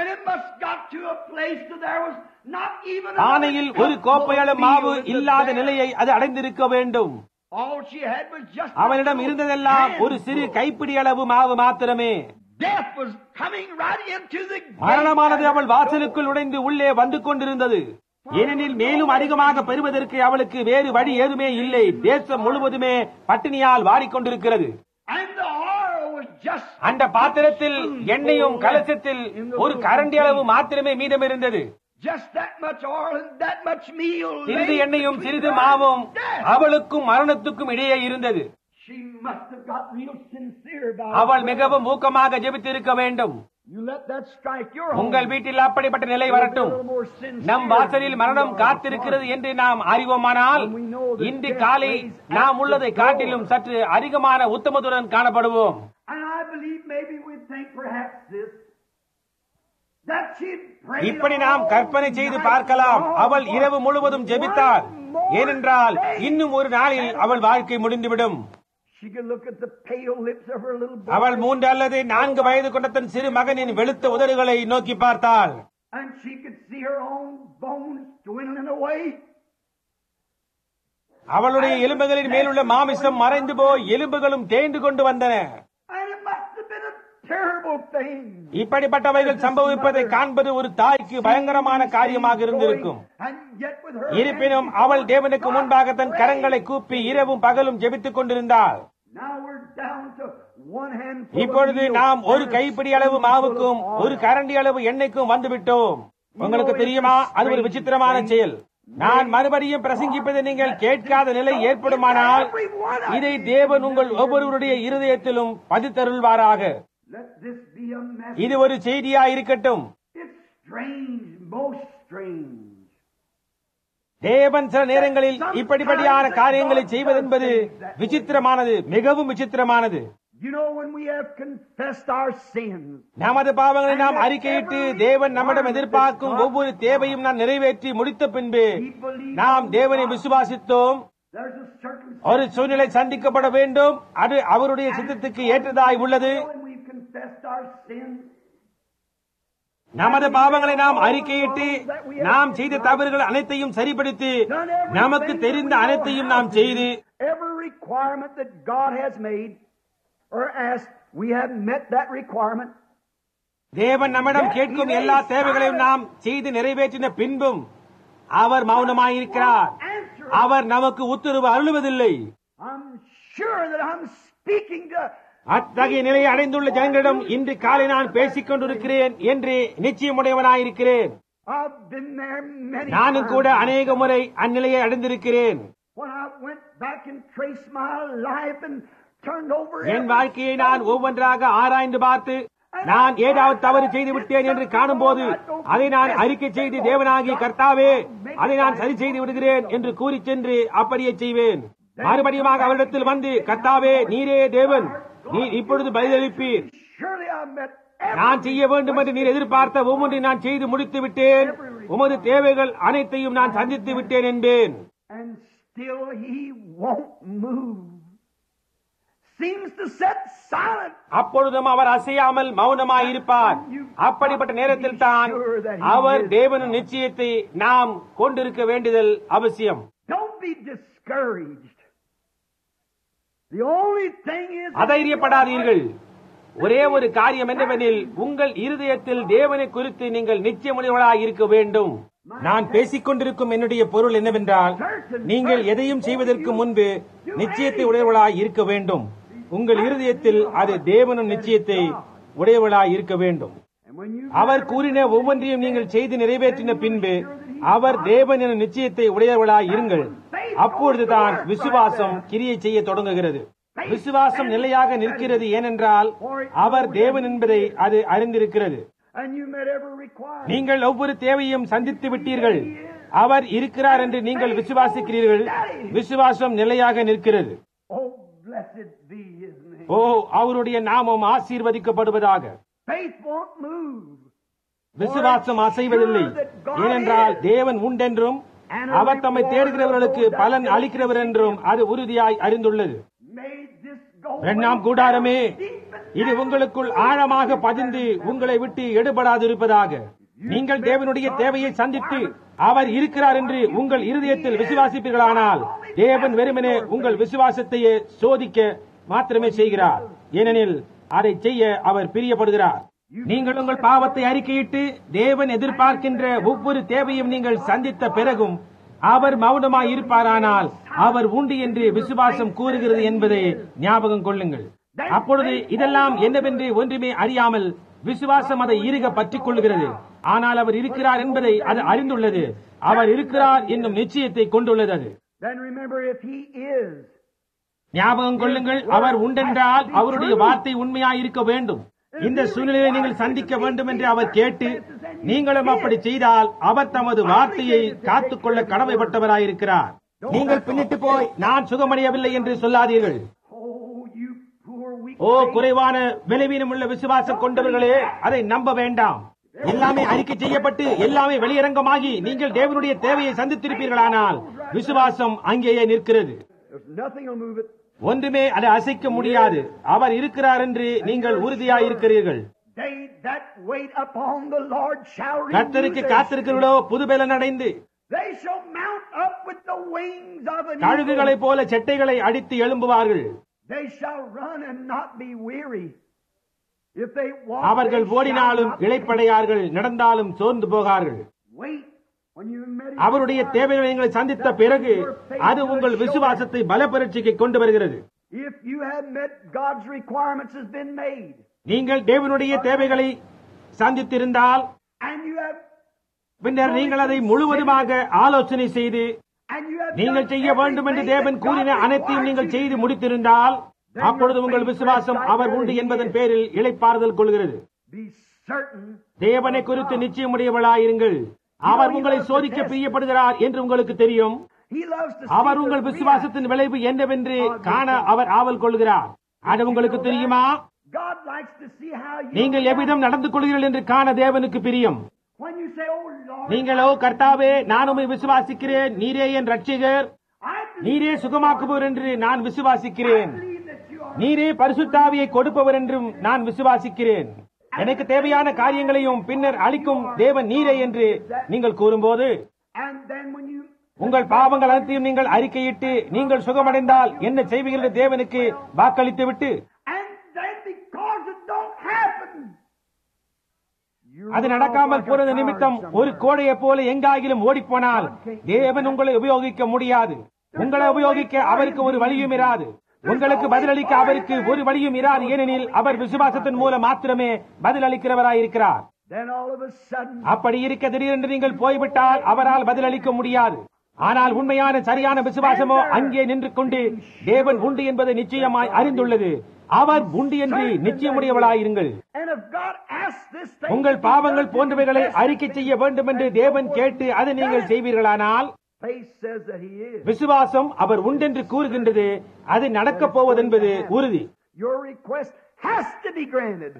பானையில் ஒரு கோப்பையளவு மாவு இல்லாத நிலையை அது அடைந்திருக்க வேண்டும். அவனிடம் இருந்ததெல்லாம் ஒரு சிறு கைப்பிடி அளவு மாவு மாத்திரமே. மரணமானது அவள் வாசலுக்குள் நுழைந்து உள்ளே வந்து கொண்டிருந்தது. ஏனெனில் மேலும் அதிகமாக பெறுவதற்கு அவளுக்கு வேறு வழி ஏதுமே இல்லை. தேசம் முழுவதுமே பட்டினியால் வாடிக்கொண்டிருக்கிறது. அந்த பாத்திரத்தில் எண்ணெயும் கலசத்தில் ஒரு கரண்டி அளவு மாத்திரமே மீதம் இருந்தது. சிறிது எண்ணெயும் சிறிது மாவும் அவளுக்கும் மரணத்துக்கும் இடையே இருந்தது. அவள் மிகவும் ஊக்கமாக ஜெபித்திருக்க வேண்டும். உங்கள் வீட்டில் அப்படிப்பட்ட நிலை வரட்டும். நம் வாசலில் மரணம் காத்திருக்கிறது என்று நாம் அறிவோமானால் இன்று காலை நாம் உள்ளதை காட்டிலும் சற்று அதிகமான உத்தமத்துடன் காணப்படுவோம். இப்படி நாம் கற்பனை செய்து பார்க்கலாம். அவள் இரவு முழுவதும் ஜெபித்தாள். ஏனென்றால் இன்னும் ஒரு நாளில் அவள் வாழ்க்கை முடிந்துவிடும். அவள் 3 அல்லது 4 வயது கொண்ட தன் சிறு மகனின் வெளுத்த உதடுகளை நோக்கி பார்த்தாள். அவளுடைய எலும்புகளின் மேலுள்ள மாமிசம் மறைந்து போய் எலும்புகளும் தேய்ந்து கொண்டு வந்தன. இப்படிப்பட்டவைகள் சம்பவிப்பதை காண்பது ஒரு தாய்க்கு பயங்கரமான காரியமாக இருந்திருக்கும். இருப்பினும் அவள் தேவனுக்கு முன்பாக தன் கரங்களை கூப்பி இரவும் பகலும் ஜெபித்துக் கொண்டிருந்தாள். இப்பொழுது நாம் ஒரு கைப்பிடி அளவு மாவுக்கும் ஒரு கரண்டி அளவு எண்ணெய்க்கும் வந்துவிட்டோம். உங்களுக்கு தெரியுமா, அது ஒரு விசித்திரமான செயல். நான் மறுபடியும் பிரசங்கிப்பதை நீங்கள் கேட்காத நிலை ஏற்படுமானால் இதை தேவன் உங்கள் ஒவ்வொருவருடைய இருதயத்திலும் பதித்தருள்வாராக. இது ஒரு செய்தியா இருக்கட்டும். தேவன் சில நேரங்களில் இப்படிப்படியான காரியங்களை செய்வதென்பது விசித்திரமானது, மிகவும் விசித்திரமானது. நமது பாவங்களை நாம் அறிக்கையிட்டு தேவன் நம்மிடம் எதிர்பார்க்கும் ஒவ்வொரு தேவையும் நாம் நிறைவேற்றி முடித்த பின்பு நாம் தேவனை விசுவாசித்தோம். ஒரு சூழ்நிலை சந்திக்கப்பட வேண்டும், அது அவருடைய சித்தத்துக்கு ஏற்றதாய் உள்ளது. நமது பாவங்களை நாம் அறிக்கையிட்டு நாம் செய்த தவறுகள் அனைத்தையும் சரிப்படுத்தி நமக்கு தெரிந்த அனைத்தையும் நாம் செய்து தேவன் நம்மிடம் கேட்கும் எல்லா தேவைகளையும் நாம் செய்து நிறைவேற்றின பின்பும் அவர் மௌனமாயிருக்கிறார். அவர் நமக்கு உத்தரவு அருளுவதில்லை. அத்தகைய நிலையை அடைந்துள்ள ஜனங்களிடம் இன்று காலை நான் பேசிக் கொண்டிருக்கிறேன் என்று நிச்சயமுடையவனாயிருக்கிறேன். I've been there many நானும் கூட times. அநேக முறை அந்நிலையை அடைந்திருக்கிறேன். When I went back and traced my life and turned over என் வாழ்க்கையை நான் ஒவ்வொன்றாக ஆராய்ந்து பார்த்து நான் ஏதாவது தவறு செய்து விட்டேன் என்று காணும்போது அதை நான் அறிக்கை செய்து தேவனாகிய கர்த்தாவே அதை நான் சரி செய்து விடுகிறேன் என்று கூறி சென்று அப்படியே செய்வேன். மறுபடியும் அவரிடத்தில் வந்து கர்த்தாவே நீரே தேவன், நீர் இப்பொழுது பதிலளிப்பீர். surely I met நான் செய்ய வேண்டும் என்று நீர் எதிர்பார்த்த ஒவ்வொன்றை நான் செய்து முடித்து விட்டேன், உமது தேவைகள் அனைத்தையும் நான் சந்தித்து விட்டேன் என்பேன். and still he won't move. Seems to set silent. அப்பொழுதும் அவர் அசையாமல் மௌனமாய் இருப்பார். அப்படிப்பட்ட நேரத்தில் தான் அவர் தேவனின் நிச்சயத்தை நாம் கொண்டிருக்க வேண்டியதல் அவசியம். Don't be discouraged. The only thing is அதைரியப்படாதீர்கள். ஒரே ஒரு காரியம் என்னவெனில் உங்கள் இருதயத்தில் தேவனை குறித்து நீங்கள் நிச்சயமுடையவர்களாய் இருக்க வேண்டும். நான் பேசிக் கொண்டிருக்கும் என்னுடைய பொருள் என்னவென்றால் நீங்கள் எதையும் செய்வதற்கு முன்பு நிச்சயத்தை உடையவர்களாய் இருக்க வேண்டும். உங்கள் இருதயத்தில் அது தேவனின் நிச்சயத்தை உடையவர்களாய் இருக்க வேண்டும். அவர் கூறின ஒவ்வொன்றையும் நீங்கள் செய்து நிறைவேற்றின பின்பு அவர் தேவனின் நிச்சயத்தை உடையவர்களாய் இருங்கள். அப்பொழுதுதான் விசுவாசம் கிரியை செய்ய தொடங்குகிறது. விசுவாசம் நிலையாக நிற்கிறது. ஏனென்றால் அவர் தேவன் என்பதை அது அறிந்திருக்கிறது. and you met every requirement. நீங்கள் ஒவ்வொரு தேவையும் சந்தித்து விட்டீர்கள். அவர் இருக்கிறார் என்று நீங்கள் விசுவாசிக்கிறீர்கள். விசுவாசம் நிலையாக நிற்கிறது. Oh, blessed be his name. ஓ, அவருடைய நாமம் ஆசீர்வதிக்கப்படுவதாக. Faith won't move. விசுவாசம் அசைவதில்லை. ஏனென்றால் தேவன் உண்டென்றும் அவர் தம்மை தேடுகிறவர்களுக்கு பலன் அளிக்கிறவர் என்றும் அது உறுதியாய் அறிந்துள்ளது. May this go இரண்டாம் கூடாரமே, இது உங்களுக்குள் ஆழமாக பதிந்து உங்களை விட்டு எடுபடாதிருப்பதாக. நீங்கள் தேவனுடைய தேவையை சந்தித்து அவர் இருக்கிறார் என்று உங்கள் இருதயத்தில் விசுவாசிப்பீர்களானால் தேவன் வெறுமனே உங்கள் விசுவாசத்தையே சோதிக்க மாத்திரமே செய்கிறார். ஏனெனில் அதை செய்ய அவர் பிரியப்படுகிறார். நீங்கள் உங்கள் பாவத்தை அறிக்கையிட்டு தேவன் எதிர்பார்க்கின்ற ஒவ்வொரு தேவையும் நீங்கள் சந்தித்த பிறகும் அவர் மௌனமாய் இருப்பாரானால் அவர் உண்டு என்று விசுவாசம் கூறுகிறது என்பதை ஞாபகம் கொள்ளுங்கள். அப்பொழுது இதெல்லாம் என்னவென்று ஒன்றுமே அறியாமல் விசுவாசம் அதை இறுக பற்றிக் கொள்ளுகிறது. ஆனால் அவர் இருக்கிறார் என்பதை அது அறிந்துள்ளது. அவர் இருக்கிறார் என்னும் நிச்சயத்தை கொண்டுள்ளது. அது Then remember, if he is, ஞாபகம் கொள்ளுங்கள், அவர் உண்டென்றால் அவருடைய வார்த்தை உண்மையாய் இருக்க வேண்டும். இந்த சூழ்நிலையை நீங்கள் சந்திக்க வேண்டும் என்று அவர் கேட்டு நீங்களும் அப்படி செய்தால் அவர் தமது வார்த்தையை காத்துக்கொள்ள கடமைப்பட்டவராயிருக்கிறார். நீங்கள் பின்னிட்டு போய் நான் சுகமடையவில்லை என்று சொல்லாதீர்கள். oh, you poor weak ஓ, குறைவான விளைவீனம் உள்ள விசுவாசம் கொண்டவர்களே, அதை நம்ப வேண்டாம். எல்லாமே அறிக்கை செய்யப்பட்டு எல்லாமே வெளியரங்கமாகி நீங்கள் தேவனுடைய தேவையை சந்தித்திருப்பீர்களானால் விசுவாசம் அங்கேயே நிற்கிறது. There's nothing will move it. ஒன்றுமே அதை அசைக்க முடியாது. அவர் இருக்கிறார் என்று நீங்கள் உறுதியாய் இருக்கிறீர்கள். They that wait upon the Lord shall renew கர்த்தருக்கு their காத்திருக்கிறவர்களோ புதுபலன் அடைந்து strength. They shall mount up with the wings of an eagle. கழுகுகளைப் போல செட்டைகளை அடித்து எழும்புவார்கள். They shall run and not be weary. If they walk, அவர்கள் they shall ஓடினாலும் not faint. இளைப்படையார்கள், நடந்தாலும் சோர்ந்து போகார்கள். Wait when you meditate. அவருடைய தேவைகளை நீங்கள் சந்தித்த பிறகு அது உங்கள் விசுவாசத்தை பலப்பரட்சிக்கு கொண்டு வருகிறது. If you have met God's requirements has been made, நீங்கள் தேவனுடைய தேவைகளை சந்தித்திருந்தால் and you have பின்னர் நீங்கள் அதை முழுவதுமாக ஆலோசனை செய்து and you have நீங்கள் done செய்ய வேண்டும் என்று everything தேவன் that கூறின God அனைத்தையும் நீங்கள் requires செய்து you to முடித்திருந்தால் அப்பொழுது உங்கள் விசுவாசம் அவர் உண்டு என்பதன் பேரில் இளைப்பாறுதல் கொள்கிறது. be certain. தேவனை குறித்து நிச்சயமுடையவளாயிருங்கள். அவர் உங்களை சோதிக்க பிரியப்படுகிறார் என்று உங்களுக்கு தெரியும். He loves to our see உங்கள் the விசுவாசத்தின் விளைவு என்னவென்று காண அவர் ஆவல் கொள்கிறார். அது உங்களுக்கு தெரியுமா? God likes to see how you நீங்கள் எவ்விதம் நடந்து கொள்கிறீர்கள் என்று காண தேவனுக்கு பிரியம். when you say, "Oh Lord, நீங்களோ கர்த்தாவே நான் உம்மை விசுவாசிக்கிறேன், நீரே என் ரட்சகர், I believe நீரே சுகமாக்குபவர் என்று நான் விசுவாசிக்கிறேன், that you are." நீரே பரிசுத்தாவியை கொடுப்பவர் என்றும் நான் விசுவாசிக்கிறேன், எனக்கு தேவையான காரியங்களையும் பின்னர் அளிக்கும் தேவன் நீரே என்று நீங்கள் கூறும்போது And then when you உங்கள் பாவங்கள் அனைத்தையும் நீங்கள் அறிக்கையிட்டு நீங்கள் சுகமடைந்தால் என்ன செய்வீர்கள் என்று தேவனுக்கு வாக்களித்து விட்டு and then because it don't happen, அது நடக்காமல் போறது நிமித்தம் ஒரு கோடையை போல எங்காகிலும் ஓடிப்போனால் தேவன் உங்களை உபயோகிக்க முடியாது. உங்களை உபயோகிக்க அவருக்கு ஒரு வழியும் இராது. உங்களுக்கு பதிலளிக்க அவருக்கு ஒரு வழியும் இராது, ஏனெனில் அவர் விசுவாசத்தின் மூலம் மாத்திரமே பதிலளிக்கிறவராயிருக்கிறார். Then all of a sudden, அப்படி இருக்க திடீரென்று நீங்கள் போய்விட்டால் அவரால் பதிலளிக்க முடியாது. ஆனால் உண்மையான சரியான விசுவாசமோ அங்கே நின்று கொண்டு தேவன் உண்டு என்பதை நிச்சயமாய் அறிந்துள்ளது. அவர் உண்டு என்று நிச்சயமுடையவளாயிருங்கள். and if God asks this thing, உங்கள் பாவங்கள் போன்றவைகளை அறிக்கை செய்ய வேண்டும் என்று தேவன் கேட்டு அதை நீங்கள் செய்வீர்களானால், faith says that He is. விசுவாசம் அவர் உண்டென்று கூறுகின்றது. அது நடக்கப் போவதென்பது உறுதி. Your request has to be granted.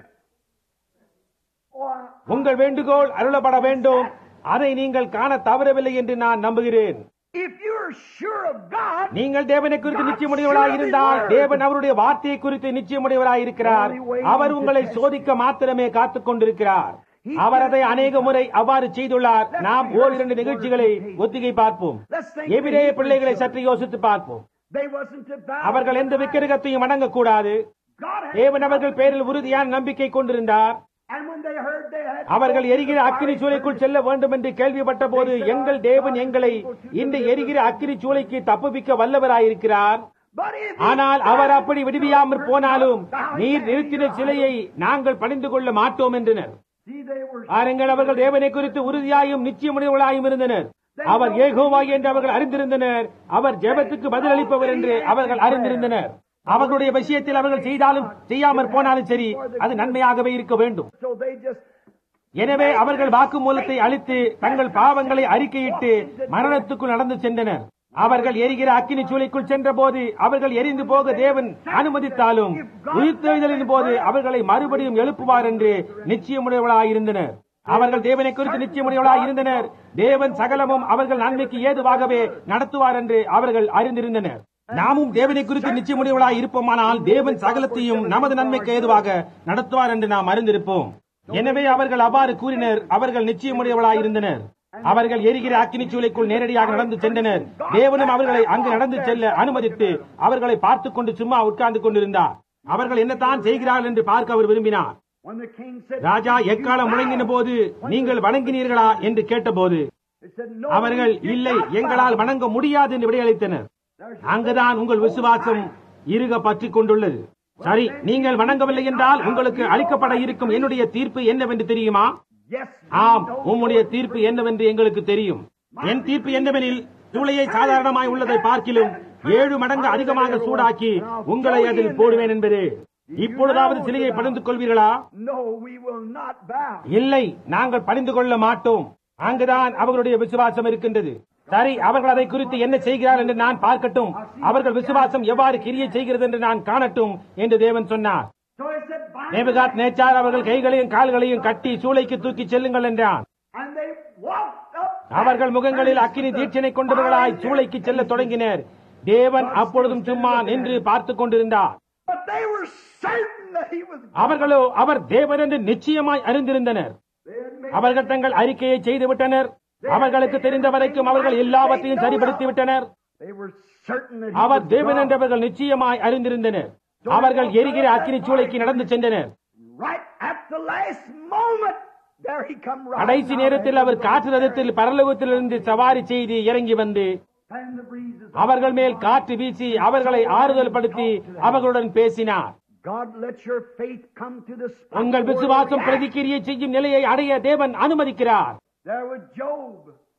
உங்கள் வேண்டுகோள் அருளப்பட வேண்டும். அதை நீங்கள் காண தவறவில்லை என்று நான் நம்புகிறேன். If you're sure of God, நீங்கள் தேவனை குறித்து நிச்சயமுடையவராய் இருந்தால் தேவன் அவருடைய வார்த்தையை குறித்து நிச்சயமுடையவராய் இருக்கிறார். அவர் உங்களை சோதிக்க மாத்திரமே காத்துக் கொண்டிருக்கிறார். அவர் அதை அநேக முறை அவ்வாறு செய்துள்ளார். நாம் ஓரிரண்டு நிகழ்ச்சிகளை ஒத்திகை பார்ப்போம். எபிரேய பிள்ளைகளை சற்று யோசித்து பார்ப்போம். they wasn't to bow. அவர்கள் எந்த விக்கிரகத்தையும் வணங்கக்கூடாது. God had, தேவன் அவர்கள் பேரில் உறுதியான நம்பிக்கை கொண்டிருந்தார். and when they heard they had, அவர்கள் எரிகிற அக்கினி சூளைக்குள் செல்ல வேண்டும் என்று கேள்விப்பட்ட போது, எங்கள் தேவன் எங்களை இந்த எரிகிற அக்கினி சூளைக்கு தப்புவிக்க வல்லவராயிருக்கிறார். but if ஆனால் அவர் அப்படி விடுவியாமற் போனாலும் நீர் நிறுத்தின சிலையை நாங்கள் பணிந்து கொள்ள மாட்டோம் என்றனர். see they were பாருங்கள், அவர்கள் தேவனை குறித்து உறுதியாயும் நிச்சயமுடையவர்களாயும் இருந்தனர். அவர் யெகோவா என்று அவர்கள் அறிந்திருந்தனர். அவர் ஜெபத்துக்கு பதிலளிப்பவர் என்று அவர்கள் அறிந்திருந்தனர். அவர்களுடைய விஷயத்தில் அவர்கள் செய்தாலும் செய்யாமற் போனாலும் சரி, அது நன்மையாகவே இருக்க வேண்டும். so they just எனவே அவர்கள் வாக்குமூலத்தை அளித்து தங்கள் பாவங்களை அறிக்கையிட்டு மரணத்துக்குள் நடந்து சென்றனர். அவர்கள் எரிகிற அக்கினி சூளைக்குள் சென்ற போது அவர்கள் எரிந்து போக தேவன் அனுமதித்தாலும் உயிர்த்தெழுதலின் போது அவர்களை மறுபடியும் எழுப்புவார் என்று நிச்சயமுடையவர்களாயிருந்தனர். அவர்கள் தேவனை குறித்து நிச்சயமுடையவர்களாயிருந்தனர். தேவன் சகலமும் அவர்கள் நன்மைக்கு ஏதுவாகவே நடத்துவார் என்று அவர்கள் அறிந்திருந்தனர். நாமும் தேவனை குறித்து நிச்சயமுடையவர்களாய் இருப்போமானால் தேவன் சகலத்தையும் நமது நன்மைக்கு ஏதுவாக நடத்துவார் என்று நாம் அறிந்திருப்போம். எனவே அவர்கள் அவ்வாறு கூறினர். அவர்கள் நிச்சயமுடையவர்களாய் இருந்தனர். அவர்கள் எரிகிற அக்கினி சூளைக்குள் நேரடியாக நடந்து சென்றனர். தேவனும் அவர்களை அங்கு நடந்து செல்ல அனுமதித்து அவர்களை பார்த்துக் கொண்டு சும்மா உட்கார்ந்து கொண்டிருந்தார். அவர்கள் என்னத்தான் செய்கிறார்கள் என்று பார்க்க அவர் விரும்பினார். when the king said, ராஜா எக்காலம் முழங்கின போது நீங்கள் வணங்கினீர்களா என்று கேட்டபோது they said no, அவர்கள் இல்லை, எங்களால் வணங்க முடியாது என்று விடையளித்தனர். அங்குதான் உங்கள் விசுவாசம் இறுக பற்றிக் கொண்டுள்ளது. சரி, நீங்கள் வணங்கவில்லை என்றால் உங்களுக்கு அளிக்கப்பட இருக்கும் என்னுடைய தீர்ப்பு என்னவென்று தெரியுமா? yes, ஆம், உம்முடைய தீர்ப்பு என்னவென்று எங்களுக்கு தெரியும். என் தீர்ப்பு என்னவெனில், சூளையை சாதாரணமாய் உள்ளதை பார்க்கிலும் 7 மடங்கு அதிகமாக சூடாக்கி உங்களை அதில் போடுவேன் என்பது. இப்பொழுதாவது சிலையை பணிந்து கொள்வீர்களா? no, we will not bow. இல்லை, நாங்கள் பணிந்து கொள்ள மாட்டோம். அங்குதான் அவர்களுடைய விசுவாசம் இருக்கின்றது. சரி, அவர்கள் அதை குறித்து என்ன செய்கிறார் என்று நான் பார்க்கட்டும். அவர்கள் விசுவாசம் எவ்வாறு கிரியை செய்கிறது என்று நான் காணட்டும் என்று தேவன் சொன்னார். so he said, bind நேபுகாத் நேச்சார் அவர்கள் கைகளையும் கால்களையும் கட்டி சூளைக்கு தூக்கி செல்லுங்கள் என்றான். and they walked up. அவர்கள் முகங்களில் அக்கினி தீட்சணை கொண்டவர்களாய் சூளைக்கு செல்ல தொடங்கினர். தேவன் அப்பொழுதும் சும்மா நின்று பார்த்துக் கொண்டிருந்தார். but they were certain that he was God. அவர்களோ அவர் தேவன் என்று நிச்சயமாய் அறிந்திருந்தனர். They had made அவர்கள் தங்கள் அறிக்கையை செய்துவிட்டனர். அவர்களுக்கு தெரிந்த வரைக்கும் அவர்கள் எல்லாவற்றையும் சரிபடுத்தி விட்டனர். they were certain that he our was தேவன் God. என்றவர்கள் நிச்சயமாய் அறிந்திருந்தனர். அவர்கள் எரிகிற அக்கினி சூளைக்கு நடந்து சென்றனர். right at the last moment there he come right கடைசி நேரத்தில் அவர் காற்று ரதத்தில் பரலோகத்திலிருந்து சவாரி செய்து இறங்கி வந்து and the breezes. அவர்கள் மேல் காற்று வீசி அவர்களை ஆறுதல் படுத்தி அவர்களுடன் பேசினார். God, let your faith come to the spot உங்கள் where விசுவாசம் we பிரதிக்கிரியை செய்யும் நிலையை அடைய தேவன் அனுமதிக்கிறார். There was Job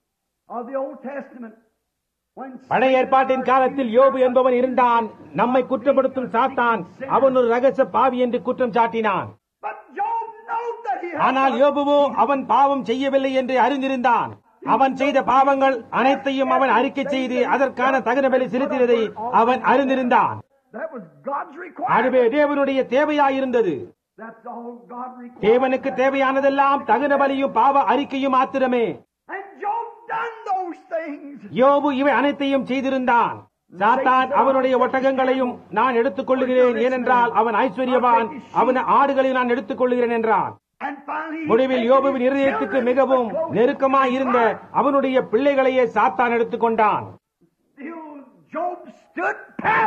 of the Old Testament. When பழைய ஏற்பாட்டின் காலத்தில் யோபு என்பவன் இருந்தான். நம்மை குற்றப்படுத்தும் சாத்தான் அவன் ஒரு ரகசிய பாவி என்று குற்றம் சாட்டினான். but Job knew that he had ஆனால் யோபுவோ அவன் பாவம் செய்யவில்லை என்று அறிந்திருந்தான். அவன் செய்த பாவங்கள் அனைத்தையும் அவன் அறிக்கை செய்து அதற்கான தகுந்த பலி செலுத்தியதை அவன் அறிந்திருந்தான். that was God's requirement. அதுவே தேவனுடைய தேவையாயிருந்தது. That's all God required. தேவனுக்கு தேவையானதெல்லாம் தகுந்த பலியும் பாவ அறிக்கையும் மாத்திரமே. And Job done those things. யோபு இவை அனைத்தையும் செய்திருந்தான். சாத்தான் அவனுடைய ஒட்டகங்களையும் நான் எடுத்துக் கொள்ளுகிறேன், ஏனென்றால் அவன் ஐஸ்வர்யவான், அவன் ஆடுகளையும் நான் எடுத்துக் கொள்ளுகிறேன் என்றான். And finally முடிவில் யோபுவின் இருதயத்துக்கு மிகவும் நெருக்கமாய் இருந்த அவனுடைய பிள்ளைகளையே சாத்தான் எடுத்துக் கொண்டான். still Job stood pat.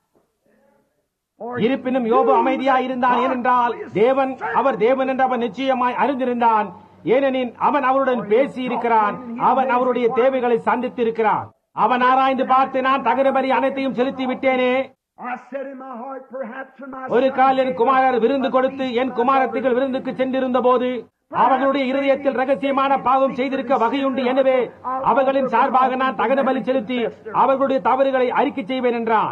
இருப்பினும் யோபு அமைதியாய் இருந்தான். ஏனென்றால் அவர் தேவன் என்று அவன் நிச்சயமாய் அறிந்திருந்தான். ஏனெனில் அவன் அவருடன் பேசி இருக்கிறான். அவன் அவருடைய தேவைகளை சந்தித்திருக்கிறான். அவன் ஆராய்ந்து பார்த்து, நான் தகுந்த பலி அனைத்தையும் செலுத்தி விட்டேனே, I said in my heart, perhaps when my ஒரு கால் என் குமாரர் விருந்து கொடுத்து என் குமாரத்திகள் விருந்துக்கு சென்றிருந்த போது அவர்களுடைய இருதயத்தில் ரகசியமான பாவம் செய்திருக்க வகையுண்டு. எனவே அவர்களின் சார்பாக நான் தகன பலி செலுத்தி அவர்களுடைய தவறுகளை அறிக்கை செய்வேன் என்றான்.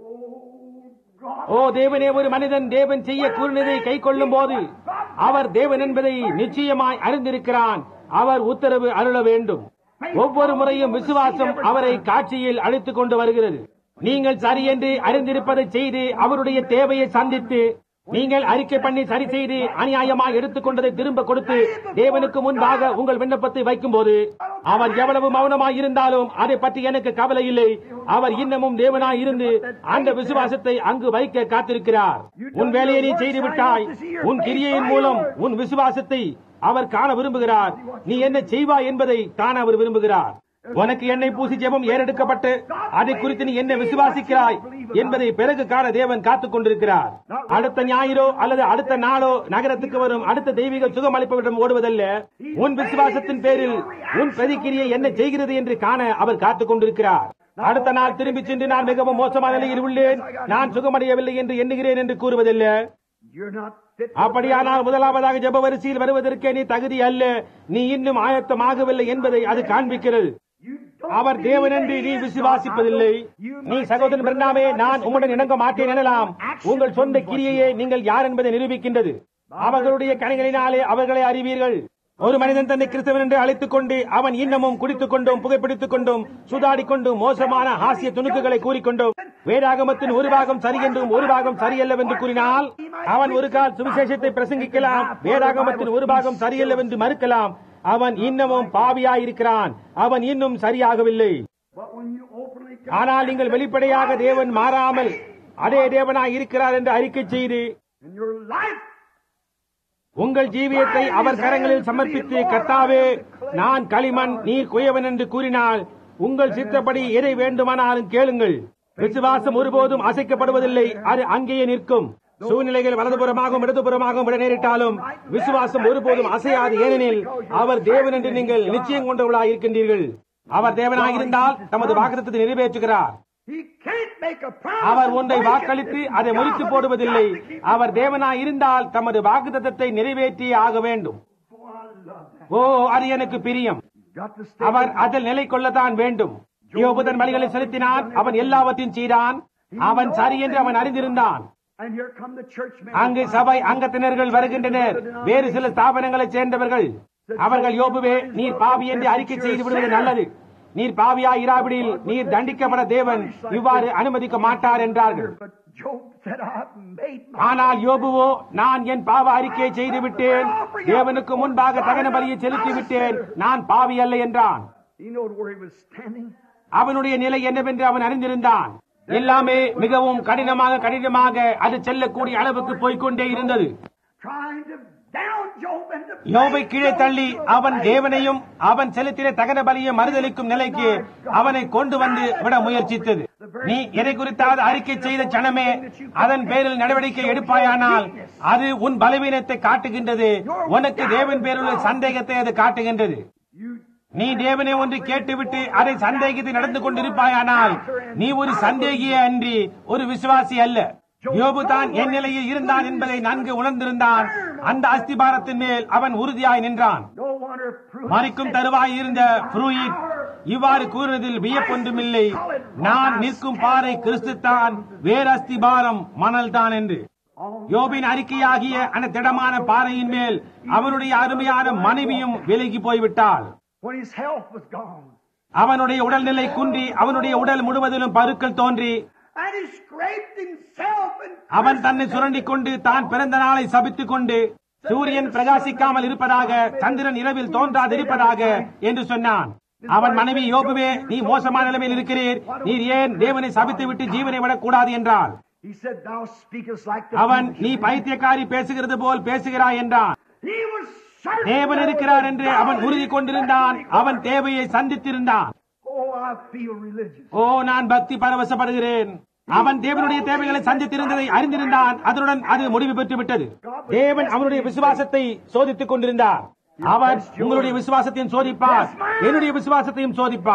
ஓ தேவனே, ஒரு மனிதன் தேவன் செய்ய கூறினதை கை கொள்ளும் போது அவர் தேவன் என்பதை நிச்சயமாய் அறிந்திருக்கிறான். அவர் உத்தரவு அருள வேண்டும். ஒவ்வொரு முறையும் விசுவாசம் அவரை காட்சியில் அழைத்துக் கொண்டு வருகிறது. நீங்கள் சரி என்று அறிந்திருப்பதை செய்து அவருடைய தேவையை சந்தித்து நீங்கள் அறிக்கை பண்ணி சரி செய்து அநியாயமாக எடுத்துக்கொண்டதை திரும்ப கொடுத்து தேவனுக்கு முன்பாக உங்கள் விண்ணப்பத்தை வைக்கும் போது அவர் எவ்வளவு மௌனமாய் இருந்தாலும் அதை பற்றி எனக்கு கவலை இல்லை. அவர் இன்னமும் தேவனாய் இருந்து அந்த விசுவாசத்தை அங்கு வைக்க காத்திருக்கிறார். உன் வேலையை நீ செய்துவிட்டாய். உன் கிரியையின் மூலம் உன் விசுவாசத்தை அவர் காண விரும்புகிறார். நீ என்ன செய்வாய் என்பதை காண அவர் விரும்புகிறார். உனக்கு எண்ணெய் பூசி ஜெபம் ஏறெடுக்கப்பட்டு அதை குறித்து நீ என்ன விசுவாசிக்கிறாய் என்பதை பிறகு காண தேவன் காத்துக் கொண்டிருக்கிறார். அடுத்த ஞாயிறோ அல்லது அடுத்த நாளோ நகரத்துக்கு வரும் அடுத்த தெய்வீக சுகம் அளிப்பவரிடம் ஓடுவதல்ல. உன் விசுவாசத்தின் பேரில் உன் பிரதிக்கிரியை என்ன செய்கிறது என்று காண அவர் காத்துக் கொண்டிருக்கிறார். அடுத்த நாள் திரும்பி சென்று நான் மிகவும் மோசமான நிலையில் உள்ளேன், நான் சுகமடையவில்லை என்று எண்ணுகிறேன் என்று கூறுவதில்ல. அப்படியானால் முதலாவதாக ஜெப வரிசையில் வருவதற்கே நீ தகுதி அல்ல, நீ இன்னும் ஆயத்தமாகவில்லை என்பதை அது காண்பிக்கிறது. அவர் தேவன் என்று நீ விசுவாசிப்பதில்லை. நீ சகோதரன் பிரணாமே, நான் உம்முடன் இணங்க மாட்டேன் எனலாம். உங்கள் சொந்த கிரியையே நீங்கள் யார் என்பதை நிரூபிக்கின்றது. அவர்களுடைய கனிகளினாலே அவர்களை அறிவீர்கள். ஒரு மனிதன் தன்னை கிறிஸ்தவன் என்று அழைத்துக் கொண்டு அவன் இன்னமும் குடித்துக் கொண்டும் புகைப்பிடித்துக் கொண்டும் சூதாடிக்கொண்டும் மோசமான ஹாசிய துணுக்குகளை கூறிக்கொண்டும் வேதாகமத்தின் ஒரு பாகம் சரி என்றும் ஒரு பாகம் சரியல்லவென்று கூறினால் அவன் ஒரு கால் சுவிசேஷத்தை பிரசங்கிக்கலாம், வேதாகமத்தின் ஒரு பாகம் சரியல்லவென்று மறுக்கலாம். அவன் இன்னமும் பாவியாயிருக்கிறான். அவன் இன்னும் சரியாகவில்லை. ஆனால் நீங்கள் வெளிப்படையாக தேவன் மாறாமல் அதே தேவனாய் இருக்கிறார் என்று அறிக்கை செய்து உங்கள் ஜீவியத்தை அவர் கரங்களில் சமர்ப்பித்து, கர்த்தாவே நான் களிமண், நீர் குயவன் என்று கூறினால் உங்கள் சித்தப்படி எதை வேண்டுமானாலும் கேளுங்கள். விசுவாசம் ஒருபோதும் அசைக்கப்படுவதில்லை, அது அங்கேயே நிற்கும். சூழ்நிலைகள் வலதுபுறமாகவும் இடதுபுறமாகவும் விட நேரிட்டாலும் விசுவாசம் ஒருபோதும் அசையாது. ஏனெனில் அவர் தேவன் என்று நீங்கள் நிச்சயம் கொண்டவர்களாக இருக்கின்றீர்கள். அவர் தேவனாக இருந்தால் தமது வாக்குத்தத்தத்தை நிறைவேற்றுகிறார். அவர் ஒன்றை வாக்களித்து அதை முறித்து போடுவதில்லை. அவர் தேவனாய் இருந்தால் தமது வாக்குத்தத்தத்தை நிறைவேற்றியே ஆக வேண்டும். ஓ, அது எனக்கு பிரியம். அவர் அதில் நிலை கொள்ளத்தான் வேண்டும். யோபு தன் பலிகளை செலுத்தினான், அவன் எல்லாவற்றையும் செய்தான். அவன் சரி என்று அவன் அறிந்திருந்தான். அங்கு சபை அங்கத்தினர்கள் வருகின்றனர், வேறு சில ஸ்தாபனங்களைச் சேர்ந்தவர்கள். அவர்கள் யோபுவே, நீர் பாவி என்று அறிக்கை செய்து விடுவது நல்லது. நீர் பாவியா இராவிடில் நீர் தண்டிக்கப்பட தேவன் இவ்வாறு அனுமதிக்க மாட்டார் என்றார்கள். ஆனால் யோபுவோ, நான் என் பாவ அறிக்கையை செய்து விட்டேன், தேவனுக்கு முன்பாக தகன பலியை செலுத்தி விட்டேன், நான் பாவி அல்ல என்றான். அவனுடைய நிலை என்னவென்று அவன் அறிந்திருந்தான். எல்லாமே மிகவும் கடினமாக அது செல்லக்கூடிய அளவுக்கு போய்கொண்டே இருந்தது. யோபை கீழே தள்ளி அவன் தேவனையும் அவன் செலுத்தின தகன பலியை மறுதலிக்கும் நிலைக்கு அவனை கொண்டு வந்து விட முயற்சித்தது. நீ எதை குறித்தாவது அறிக்கை செய்த சனமே அதன் பேரில் நடவடிக்கை எடுப்பாயானால் அது உன் பலவீனத்தை காட்டுகின்றது. உனக்கு தேவன் பேருள்ள சந்தேகத்தை அது காட்டுகின்றது. நீ தேவனை ஒன்று கேட்டுவிட்டு அதை சந்தேகித்து நடந்து கொண்டிருப்பாயானால் நீ ஒரு சந்தேகியே அன்றி ஒரு விசுவாசி அல்ல. யோபு தான் என் நிலையில் இருந்தான் என்பதை நன்கு உணர்ந்திருந்தான். அந்த அஸ்திபாரத்தின் மேல் அவன் உறுதியாய் நின்றான். மறிக்கும் தருவாய் இருந்த புரூயிட் இவ்வாறு கூறுவதில் வியப்பொன்றுமில்லை. நான் நிற்கும் பாறை கிறிஸ்து தான், வேற அஸ்திபாரம் மணல் தான் என்று. யோபின் அறிக்கையாகிய அந்த திடமான பாறையின் மேல் அவனுடைய அருமையான மனைவியும் விலகி போய்விட்டாள். அவனுடைய உடல்நிலை குன்றி அவனுடைய உடல் முழுவதிலும் பருக்கள் தோன்றி அவன் தன்னை சுரண்டிக் கொண்டு தான் பிறந்த நாளை சபித்துக் கொண்டு சூரியன் பிரகாசிக்காமல் இருப்பதாக, சந்திரன் இரவில் தோன்றாதிருப்பதாக என்று சொன்னான். அவன் மனைவி, யோபுவே, நீ மோசமான நிலைமையில் இருக்கிறீர், நீர் ஏன் தேவனை சபித்து விட்டு ஜீவனை விடக்கூடாது என்றாள். அவன், நீ பைத்தியக்காரி பேசுகிறது போல் பேசுகிறாய் என்றான். தேவன் இருக்கிறார் என்று அவன் உறுதி கொண்டிருந்தான். அவன் தேவையை சந்தித்திருந்தான். ஓ, நான் பக்தி பரவசப்படுகிறேன். அவன் தேவனுடைய தேவைகளை சந்தித்திருந்ததை அறிந்திருந்தான். அதனுடன் அது முடிவு பெற்றுவிட்டது. தேவன் அவனுடைய விசுவாசத்தை சோதித்துக் கொண்டிருந்தார். அவர் உங்களுடைய விசுவாசத்தையும் சோதிப்பார், என்னுடைய விசுவாசத்தையும் சோதிப்பார்.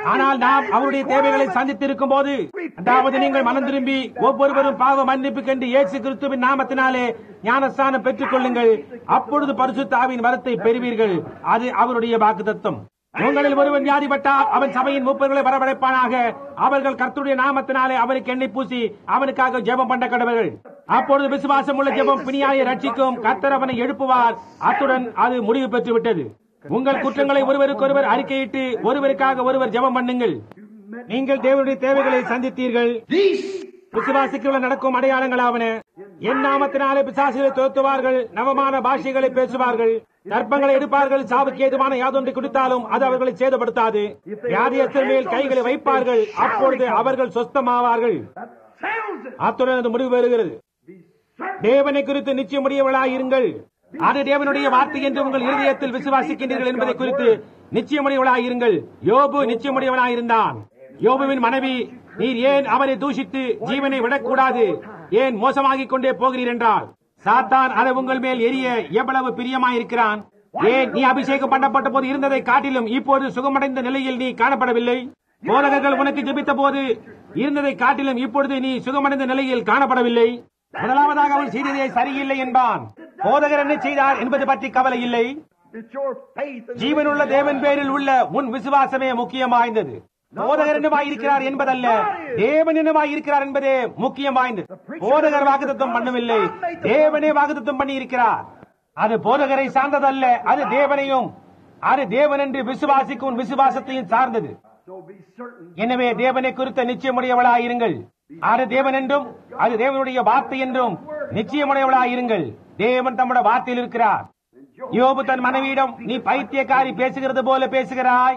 ஆனால் நாம் அவருடைய தேவைகளை சந்தித்திருக்கும் போது, அதாவது நீங்கள் மனம் திரும்பி ஒவ்வொருவரும் பாவ மன்னிப்புக்கென்று இயேசு கிறிஸ்துவின் நாமத்தினாலே ஞானஸ்தானம் பெற்றுக் கொள்ளுங்கள், அப்பொழுது பரிசுத்த ஆவியின் வரத்தை பெறுவீர்கள். அது அவருடைய வாக்குத்தத்தம். உங்களில் ஒருவன் வியாதிப்பட்டால் அவன் சபையின் மூப்பர்களை வரவழைப்பானாக. அவர்கள் கர்த்தருடைய நாமத்தினாலே அவனுக்கு எண்ணெய் பூசி அவனுக்காக ஜெபம் பண்ண கடவர்கள். அப்பொழுது விசுவாசம் உள்ள ஜெபம் பிணியாயை ரட்சிக்கும். கர்த்தர் அவனை எழுப்புவார். அத்துடன் அது முடிவு பெற்று விட்டது. உங்கள் குற்றங்களை ஒருவருக்கொருவர் அறிக்கையிட்டு ஒருவருக்காக ஒருவர் ஜெபம் பண்ணுங்கள். நீங்கள் தேவனுடைய தேவைகளை சந்தித்தீர்கள். விசுவாசிக்குள்ள நடக்கும் அடையாளங்களாவன: என் நாமத்தினாலே பிசாசுகளை துரத்துவார்கள், நவமான பாஷைகளை பேசுவார்கள், தர்ப்பங்களை எடுப்பார்கள், சாவுக்கு ஏதுவான யாதொன்றை குடித்தாலும் அது அவர்களை சேதப்படுத்தாது, வியாதியஸ்தர் மேல் கைகளை வைப்பார்கள், அப்பொழுது அவர்கள் சொஸ்தமாவார்கள். அத்துடன் அது முடிவு பெறுகிறது. தேவனை குறித்து நிச்சயமுடையவர்களாயிருங்கள். அது தேவனுடைய வார்த்தை என்று உங்கள் இருதயத்தில் விசுவாசிக்கின்றீர்கள் என்பதை குறித்து நிச்சயமுடையவர்களாயிருங்கள். யோபு நிச்சயமுடையவனாயிருந்தான். யோபுவின் மனைவி, நீர் ஏன் அவரை தூஷித்து ஜீவனை விடக்கூடாது, ஏன் மோசமாகிக் கொண்டே போகிறீர் என்றால், சாத்தான் அதை உங்கள் மேல் எரிய எவ்வளவு பிரியமாயிருக்கிறான். ஏன் நீ அபிஷேகம் பண்ணப்பட்ட போது இருந்ததை காட்டிலும் இப்போது சுகமடைந்த நிலையில் நீ காணப்படவில்லை? போதகர்கள் உனக்கு ஜெபித்த போது இருந்ததை காட்டிலும் இப்பொழுது நீ சுகமடைந்த நிலையில் காணப்படவில்லை. முதலாவதாக அவன் செய்ததே சரியில்லை என்பான். போதகர் என்ன செய்தார் என்பது பற்றி கவலை இல்லை. ஜீவனுள்ள தேவன் பேரில் உள்ள உன் விசுவாசமே முக்கியம் வாய்ந்தது. போதகர் என்னவாயிருக்கிறார் என்பதல்ல, தேவன் என்னவாயிருக்கிறார் என்பதே முக்கியம் வாய்ந்தது. போதகர் வாக்குத்தத்தம் பண்ணவில்லை, தேவனே வாக்குத்தத்தம் பண்ணி இருக்கிறார். அது போதகரை சார்ந்ததல்ல, அது தேவனையும், அது தேவன் என்று விசுவாசிக்கும் விசுவாசத்தையும் சார்ந்தது. எனவே தேவனை குறித்த நிச்சயமுடையவளாயிருங்கள். அது தேவன் என்றும் அது தேவனுடைய வார்த்தை என்றும் நிச்சயமுடையவளாயிருங்கள். தேவன் தம்முடைய வார்த்தையில் இருக்கிறார். யோபு தன் மனைவியிடம், நீ பைத்தியக்காரி பேசுகிறது போல பேசுகிறாய்.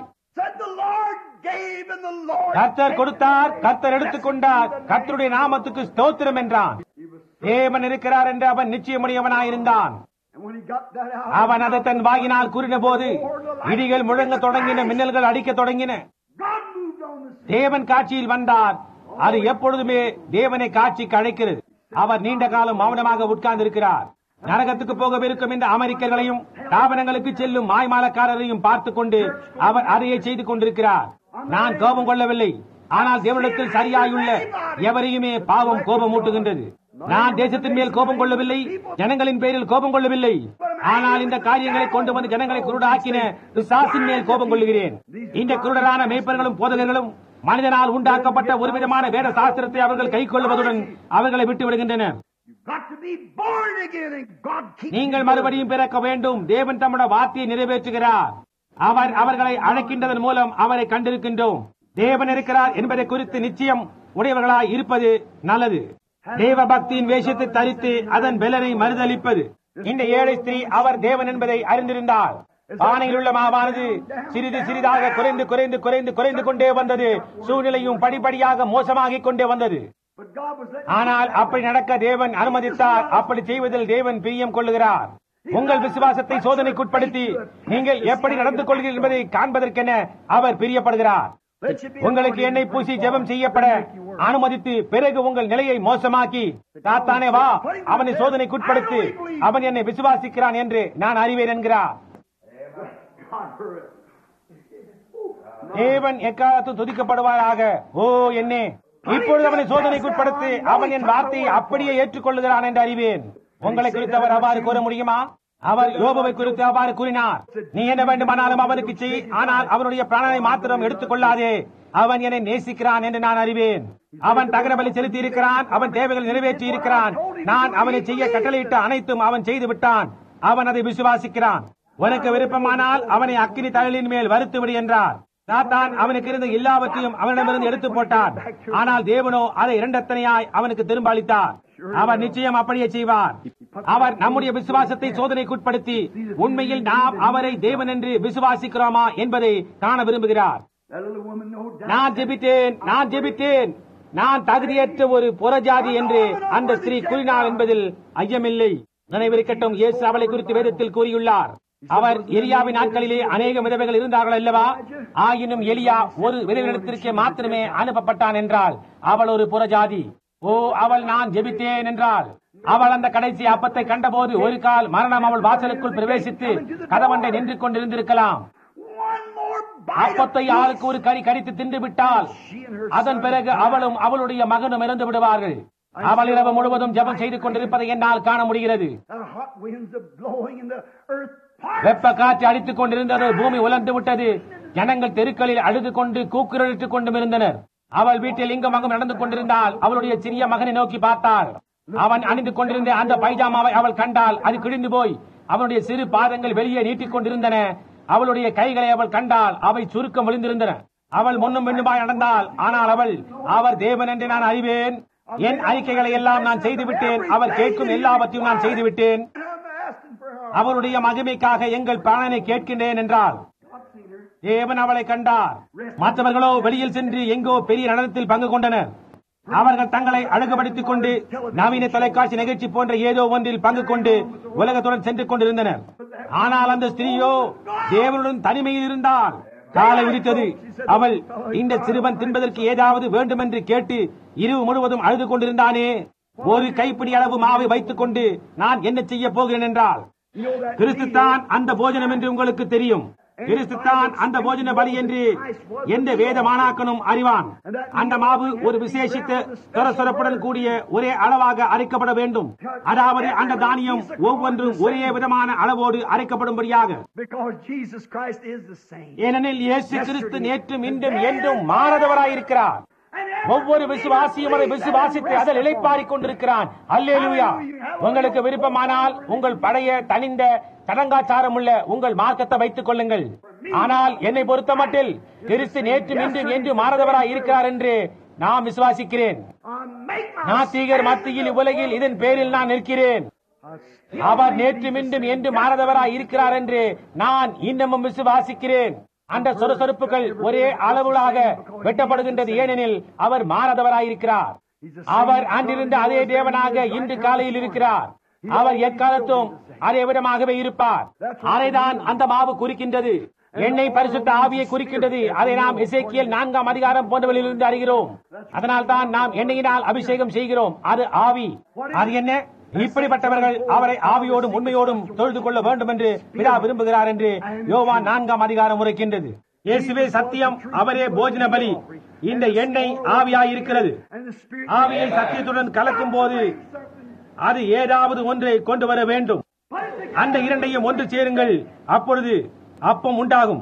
கர்த்தர் கொடுத்தார், கர்த்தர் எடுத்துக் கொண்டார், கர்த்தருடைய நாமத்துக்கு ஸ்தோத்திரம் என்றான். தேவன் இருக்கிறார் என்று அவன் நிச்சயமுடையவனாயிருந்தான். அவன் அதை தன் வாயினால் கூறின போது இடிகள் முழங்க தொடங்கின, மின்னல்கள் அடிக்க தொடங்கின. தேவன் காட்சியில் வந்தார். அது எப்பொழுதுமே தேவனை காட்சிக்கு அழைக்கிறது. அவர் நீண்ட காலம் மௌனமாக உட்கார்ந்து இருக்கிறார். நரகத்துக்கு போகவிருக்கும் இந்த அமெரிக்கர்களையும் தாபனங்களுக்கு செல்லும் மாய்மாலக்காரரையும் பார்த்துக் கொண்டு அவர் அதையே செய்து கொண்டிருக்கிறார். நான் கோபம் கொள்ளவில்லை, ஆனால் தேவனிடத்தில் சரியாயுள்ள எவரையுமே பாவம் கோபம் ஊட்டுகின்றது. நான் தேசத்தின் மேல் கோபம் கொள்ளவில்லை, ஜனங்களின் பேரில் கோபம் கொள்ளவில்லை, ஆனால் இந்த காரியங்களை கொண்டு வந்து ஜனங்களை குருடாக்கின பிசாசின் மேல் கோபம் கொள்ளுகிறேன். இந்த குருடரான மேய்ப்பர்களும் போதகர்களும் மனிதனால் உண்டாக்கப்பட்ட ஒருவிதமான வேத சாஸ்திரத்தை அவர்கள் கை கொள்வதுடன் அவர்களை விட்டு விடுகின்றனர். நீங்கள் மறுபடியும் பிறக்க வேண்டும். தேவன் தம்முடைய வார்த்தையை நிறைவேற்றுகிறார். அவர் அவர்களை அழைக்கின்றதன் மூலம் அவரை கண்டிருக்கின்றோம். தேவன் இருக்கிறார் என்பதை குறித்து நிச்சயம் உடையவர்களாய் இருப்பது நல்லது. தேவ பக்தியின் வேஷத்தை தரித்து அதன் பெலனை மறுதளிப்பது. இந்த ஏழை ஸ்திரீ அவர் தேவன் என்பதை அறிந்திருந்தார். பானையில் உள்ள மாவானது சிறிது சிறிதாக குறைந்து குறைந்து குறைந்து குறைந்து கொண்டே வந்தது. சூழ்நிலையும் படிப்படியாக மோசமாகிக் கொண்டே வந்தது. ஆனால் அப்படி நடக்க தேவன் அனுமதித்தார். அப்படி செய்வதில் தேவன் பிரியம் கொள்ளுகிறார். உங்கள் விசுவாசத்தை சோதனைக்குட்படுத்தி நீங்கள் எப்படி நடந்து கொள்கிறீர்கள் என்பதை காண்பதற்கென அவர் பிரியப்படுகிறார். உங்களுக்கு எண்ணெய் பூசி ஜெபம் செய்யப்பட அனுமதித்து பிறகு உங்கள் நிலையை மோசமாக்கி, சாத்தானே வா, அவனை சோதனைக்குட்படுத்தி, அவன் என்னை விசுவாசிக்கிறான் என்று நான் அறிவேன் என்கிறார். தேவன் எக்காலத்து துதிக்கப்படுவாராக. ஓ என்னே, இப்பொழுது அவனை சோதனைக்குட்படுத்தி அவன் என் வார்த்தையை அப்படியே ஏற்றுக்கொள்ளுகிறான் என்று அறிவேன். உங்களை குறித்து அவர் அவ்வாறு கூற முடியுமா? அவர் யோபுவை குறித்து அவ்வாறு கூறினார், நீ என்ன வேண்டுமானாலும் அவனுக்கு செய், ஆனால் அவனுடைய பிராணனை மாத்திரம் எடுத்துக் கொள்ளாதே. அவன் என்னை நேசிக்கிறான் என்று நான் அறிவேன். அவன் தகன பலி செலுத்தி இருக்கிறான், அவன் தேவைகளை நிறைவேற்றி இருக்கிறான். நான் அவனை செய்ய கட்டளையிட்ட அனைத்தும் அவன் செய்து விட்டான். அவன் அதை விசுவாசிக்கிறான். உனக்கு விருப்பமானால் அவனை அக்கினி தழலின் மேல் வறுத்து விடு என்றார். சாத்தான் அவனுக்கு இருந்த எல்லாவற்றையும் அவனிடமிருந்து எடுத்து போட்டான். ஆனால் தேவனோ அதை இரண்டத்தனையாய் அவனுக்கு திரும்ப அளித்தார். அவர் நிச்சயம் அப்படியே செய்வார். அவர் நம்முடைய விசுவாசத்தை சோதனைக்குட்படுத்தி உண்மையில் நாம் அவரை தேவன் என்று விசுவாசிக்கிறோமா என்பதை காண விரும்புகிறார். நான் ஜெபித்தேன், நான் ஜெபித்தேன், நான் தகுதியற்ற ஒரு புறஜாதி என்று அந்த ஸ்திரீ கூறினார் என்பதில் ஐயமில்லை. நினைவிருக்கட்டும், இயேசு அவளை குறித்து வேதத்தில் கூறியுள்ளார். அவர் எலியாவின் நாட்களிலே அநேக விதவைகள் இருந்தார்கள் அல்லவா? ஆயினும் எலியா ஒரு விதவிடத்திற்கே மாத்திரமே அனுப்பப்பட்டான் என்றால் அவள் ஒரு புறஜாதி. ஓ, அவள் நான் ஜெபித்தேன் என்றாள். அவள் அந்த கடைசி அப்பத்தை கண்டபோது ஒரு கால் மரணம் அவள் வாசலுக்குள் பிரவேசித்து கதவண்டை நின்று கொண்டிருந்திருக்கலாம். அப்பத்தை ஆளுக்கு ஒரு கறி கடித்து தின்று விட்டால் அதன் பிறகு அவளும் அவளுடைய மகனும் இறந்து விடுவார்கள். அவள் இரவு முழுவதும் ஜெபம் செய்து கொண்டிருப்பதை என்னால் காண முடிகிறது. வெப்ப காற்று அடித்துக் கொண்டிருந்தது. பூமி உலர்ந்து விட்டது. ஜனங்கள் தெருக்களில் அழுது கொண்டு கூக்குரலிட்டுக் கொண்டும் இருந்தனர். அவள் வீட்டில் இங்கும் அங்கும் நடந்து கொண்டிருந்தால் அவளுடைய சிறிய மகனை நோக்கி பார்த்தாள். அவன் அணிந்து கொண்டிருந்த அந்த பைஜாமாவை அவள் கண்டால் அது கிழிந்து போய் அவனுடைய சிறு பாதங்கள் வெளியே நீட்டிக் கொண்டிருந்தன. அவளுடைய கைகளை அவள் கண்டால் அவை சுருக்கம் விழுந்திருந்தன. அவள் முன்னும் பின்னுமாய் நடந்தாள். ஆனால் அவர் தேவன் என்று நான் அறிவேன். என் அறிக்கைகளை எல்லாம் நான் செய்துவிட்டேன். அவர் கேட்கும் எல்லாவற்றையும் நான் செய்துவிட்டேன். அவருடைய மகிமைக்காக எங்கள் பிராணனை கேட்கின்றேன் என்றால் தேவன் அவளை கண்டார். மற்றவர்களோ வெளியில் சென்று எங்கோ பெரிய நடனத்தில் பங்கு கொண்டனர். அவர்கள் தங்களை அழகுபடுத்திக் கொண்டு நவீன தொலைக்காட்சி நிகழ்ச்சி போன்ற ஏதோ ஒன்றில் பங்கு கொண்டு உலகத்துடன் சென்று கொண்டிருந்தனர். ஆனால் அந்த ஸ்திரீயோ தேவனுடன் தனிமையில் இருந்தால் காலை உரித்தது. அவள் இந்த சிறுவன் தின்பதற்கு ஏதாவது வேண்டும் என்று கேட்டு இரவு முழுவதும் அழுது கொண்டிருந்தானே. ஒரு கைப்பிடி அளவு மாவை வைத்துக் கொண்டு நான் என்ன செய்ய போகிறேன் என்றால் கிறிஸ்து தான் அந்த போஜனம் என்று உங்களுக்கு தெரியும். கிறிஸ்து தான் அந்த போஜன பலி என்று எந்த வேத மாணாக்கனும் அறிவான். அந்த மாவு ஒரு விசேஷித்த சொரசொரப்புடன் கூடிய ஒரே அளவாக அரைக்கப்பட வேண்டும். அதாவது அந்த தானியம் ஒவ்வொன்றும் ஒரே விதமான அளவோடு அரைக்கப்படும்படியாக. ஏனெனில் இயேசு கிறிஸ்து நேற்றும் இன்றும் என்றும் மாறாதவராயிருக்கிறார். ஒவ்வொரு விசுவாசியும் அதை விசுவாசித்து அதில் இளைப்பாறிக் கொண்டிருக்கிறான். அல்லேலூயா. உங்களுக்கு விருப்பமானால் உங்கள் பழைய தனிந்த சடங்காச்சாரம் உள்ள உங்கள் மார்க்கத்தை வைத்துக் கொள்ளுங்கள். ஆனால் என்னை பொறுத்த மட்டில் கிறிஸ்து நேற்றும் இன்றும் என்று மாறாதவராய் இருக்கிறார் என்று நான் விசுவாசிக்கிறேன். நாத்திகர் மத்தியில் இவ்வுலகில் இதன் பேரில் நான் நிற்கிறேன். அவர் நேற்றும் இன்றும் என்று மாறாதவராய் இருக்கிறார் என்று நான் இன்னமும் விசுவாசிக்கிறேன். அந்த சொரசொருப்புகள் ஒரே அளவுகளாக வெட்டப்படுகின்றது. ஏனெனில் அவர் மாறாதவராயிருக்கிறார். அவர் அன்றிருந்த அதே தேவனாக இன்று காலையில் இருக்கிறார். அவர் எக்காலத்தும் அதே விதமாகவே இருப்பார். அதைதான் அந்த மாவு குறிக்கின்றது. எண்ணெய் பரிசுத்த ஆவியை குறிக்கின்றது. அதை நாம் எசேக்கியேல் 4ஆம் அதிகாரம் போன்றவற்றிலிருந்து அறிகிறோம். அதனால் தான் நாம் எண்ணெயினால் அபிஷேகம் செய்கிறோம். அது ஆவி. அது என்ன? இப்படிப்பட்டவர்கள் அவரை ஆவியோடும் உண்மையோடும் தொழுது கொள்ள வேண்டும் என்று பிதா விரும்புகிறார் என்று யோவான் 4ஆம் அதிகாரம் உரைக்கின்றது. இயேசுவே சத்தியம், அவரே போஜன பலி. இந்த எண்ணெய் ஆவியாயிருக்கிறது. ஆவியை சத்தியத்துடன் கலக்கும் போது அது ஏதாவது ஒன்றை கொண்டு வர வேண்டும். அந்த இரண்டையும் ஒன்று சேருங்கள், அப்பொழுது அப்பம் உண்டாகும்.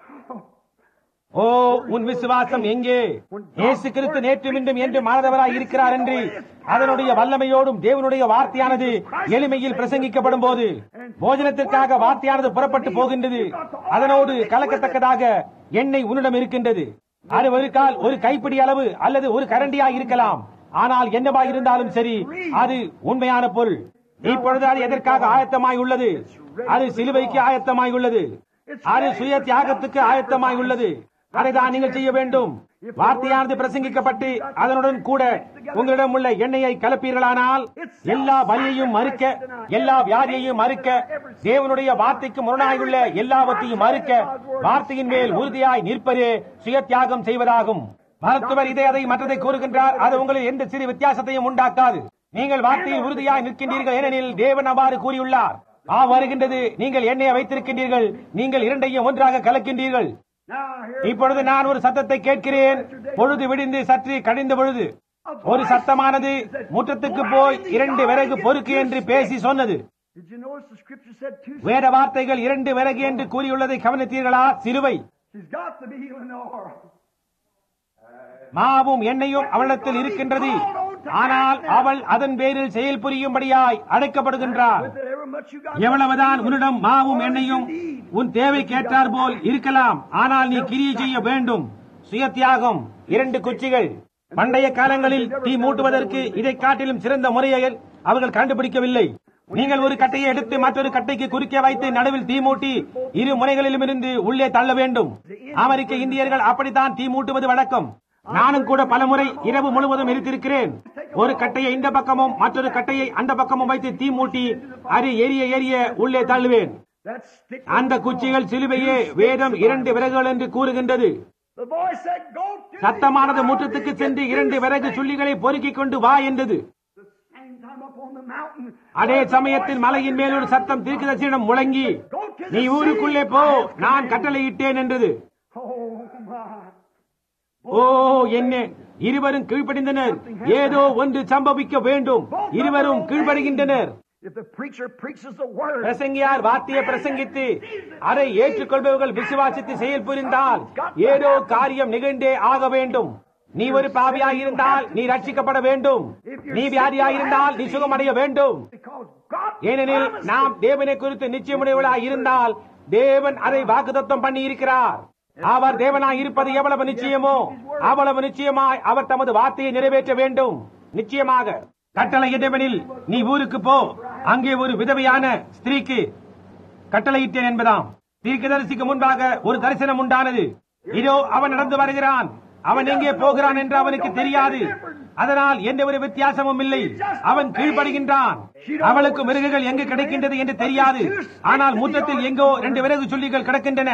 ஓ, உன் விசுவாசம் எங்கே? இயேசு கிறிஸ்து நேற்றும் இன்றும் என்று மாறாதவராய் இருக்கிறார் என்று அதனுடைய வல்லமையோடும் தேவனுடைய வார்த்தையானது எளிமையில் பிரசங்கிக்கப்படும் போது போஜனத்திற்காக வார்த்தையானது புறப்பட்டு போகின்றது. அதனோடு கலக்கத்தக்கதாக எண்ணெய் உன்னிடம் இருக்கின்றது. அது ஒரு கால் ஒரு கைப்பிடி அளவு அல்லது ஒரு கரண்டியாய் இருக்கலாம். ஆனால் என்னவாய் இருந்தாலும் சரி, அது உண்மையான பொருள். இப்பொழுது அது எதற்காக ஆயத்தமாய் உள்ளது? அது சிலுவைக்கு ஆயத்தமாய் உள்ளது. அது சுய தியாகத்துக்கு ஆயத்தமாய் உள்ளது. அதைதான் நீங்கள் செய்ய வேண்டும். வார்த்தையானது பிரசங்கிக்கப்பட்டு அதனுடன் கூட உங்களிடம் உள்ள எண்ணெயை கலப்பீர்களானால் எல்லா வலியையும் மறுக்க, எல்லா வியாதியையும் மறுக்க, தேவனுடைய வார்த்தைக்கு முரணாயுள்ள எல்லாவற்றையும் மறுக்க, வார்த்தையின் மேல் உறுதியாய் நிற்பதே சுய தியாகம் செய்வதாகும். மருத்துவர் இதை அதை மற்றதை கூறுகின்றார். அது உங்களில் எந்த சிறு வித்தியாசத்தையும் உண்டாக்காது. நீங்கள் வார்த்தையில் உறுதியாய் நிற்கின்றீர்கள். ஏனெனில் தேவன் அவ்வாறு கூறியுள்ளார். வருகின்றது, நீங்கள் எண்ணெயை வைத்திருக்கின்றீர்கள், நீங்கள் இரண்டையும் ஒன்றாக கலக்கின்றீர்கள். இப்பொழுது நான் ஒரு சத்தத்தை கேட்கிறேன். பொழுது விடிந்து சற்று கழிந்த பொழுது ஒரு சத்தமானது முற்றத்துக்கு போய் 2 விறகு பொறுக்கு என்று பேசி சொன்னது. வேத வார்த்தைகள் 2 விறகு என்று கூறியுள்ளதை கவனித்தீர்களா? சிலுவை, மாவும் எண்ணெயும் அவளிடத்தில் இருக்கின்றது. ஆனால் அவள் அதன் பேரில் செயல் புரியும்படியாய் அழைக்கப்படுகின்றார். எவ்வளவுதான் உன்னிடம் மாவும் எண்ணெயும் உன் தேவைக்கேற்றார் போல் இருக்கலாம், ஆனால் நீ கிரியை செய்ய வேண்டும். சுய தியாகம். 2 குச்சிகள். பண்டைய காலங்களில் தீ மூட்டுவதற்கு இதை காட்டிலும் சிறந்த முறையை அவர்கள் கண்டுபிடிக்கவில்லை. நீங்கள் ஒரு கட்டையை எடுத்து மற்றொரு கட்டைக்கு குறுக்கே வைத்து நடுவில் தீ மூட்டி 2 முனைகளிலும் இருந்து உள்ளே தள்ள வேண்டும். அமெரிக்க இந்தியர்கள் அப்படித்தான் தீ மூட்டுவது வழக்கம். நானும் கூட பலமுறை இரவு முழுவதும் எரித்திருக்கிறேன். ஒரு கட்டையை இந்த பக்கமும் மற்றொரு கட்டையை அந்த பக்கமும் வைத்து தீ மூட்டி அது எரிய உள்ளே தள்ளுவேன். அந்த குச்சிகள் சிலுவையே. வேதம் 2 விறகுகள் என்று கூறுகின்றது. சத்தமானது முற்றத்துக்கு சென்று 2 விறகு சுள்ளிகளை பொறுக்கிக் கொண்டு வா என்றது. அதே சமயத்தில் மலையின் மேல் ஒரு சத்தம் தீர்க்கதரிசியிடம் முழங்கி, நீ ஊருக்குள்ளே போ, நான் கட்டளையிட்டேன் என்றது. ஓ என்ன, இருவரும் கீழ்ப்படிந்தனர். ஏதோ ஒன்று சம்பவிக்க வேண்டும். இருவரும் கீழ்ப்படுகின்றனர். பிரசங்கியார் வார்த்தையை பிரசங்கித்து அதை ஏற்றுக்கொள்பவர்கள் விசுவாசித்து செயல் புரிந்தால் ஏதோ காரியம் நிகழ்ந்தே ஆக வேண்டும். நீ ஒரு பாவியாய் இருந்தால் நீ ரட்சிக்கப்பட வேண்டும். நீ வியாதியாய் இருந்தால் நீ சுகமடைய வேண்டும். ஏனெனில் நாம் தேவனை குறித்து நிச்சயமுடையவளாய் இருந்தால் தேவன் அதை வாக்குத்தத்தம் பண்ணி இருக்கிறார். அவர் தேவனாய் இருப்பது எவ்வளவு நிச்சயமோ அவ்வளவு நிச்சயமாய் அவர் தமது வார்த்தையை நிறைவேற்ற வேண்டும். நிச்சயமாக கட்டளையிட்டவனில் நீ ஊருக்கு போ, அங்கே ஒரு விதவையான ஸ்திரீக்கு கட்டளையிட்டேன் என்பதாம். தீர்க்கதரிசிக்கு முன்பாக ஒரு தரிசனம் உண்டானது. இதோ அவன் நடந்து வருகிறான், அவன் எங்கே போகிறான் என்று அவனுக்கு தெரியாது. அதனால் எந்த ஒரு வித்தியாசமும் இல்லை. அவன் கீழ்ப்படுகின்றான். அவளுக்கு மிருகங்கள் எங்கு கிடைக்கின்றது என்று தெரியாது. ஆனால் முற்றத்தில் எங்கோ 2 விறகு சுள்ளிகள் கிடக்கின்றன.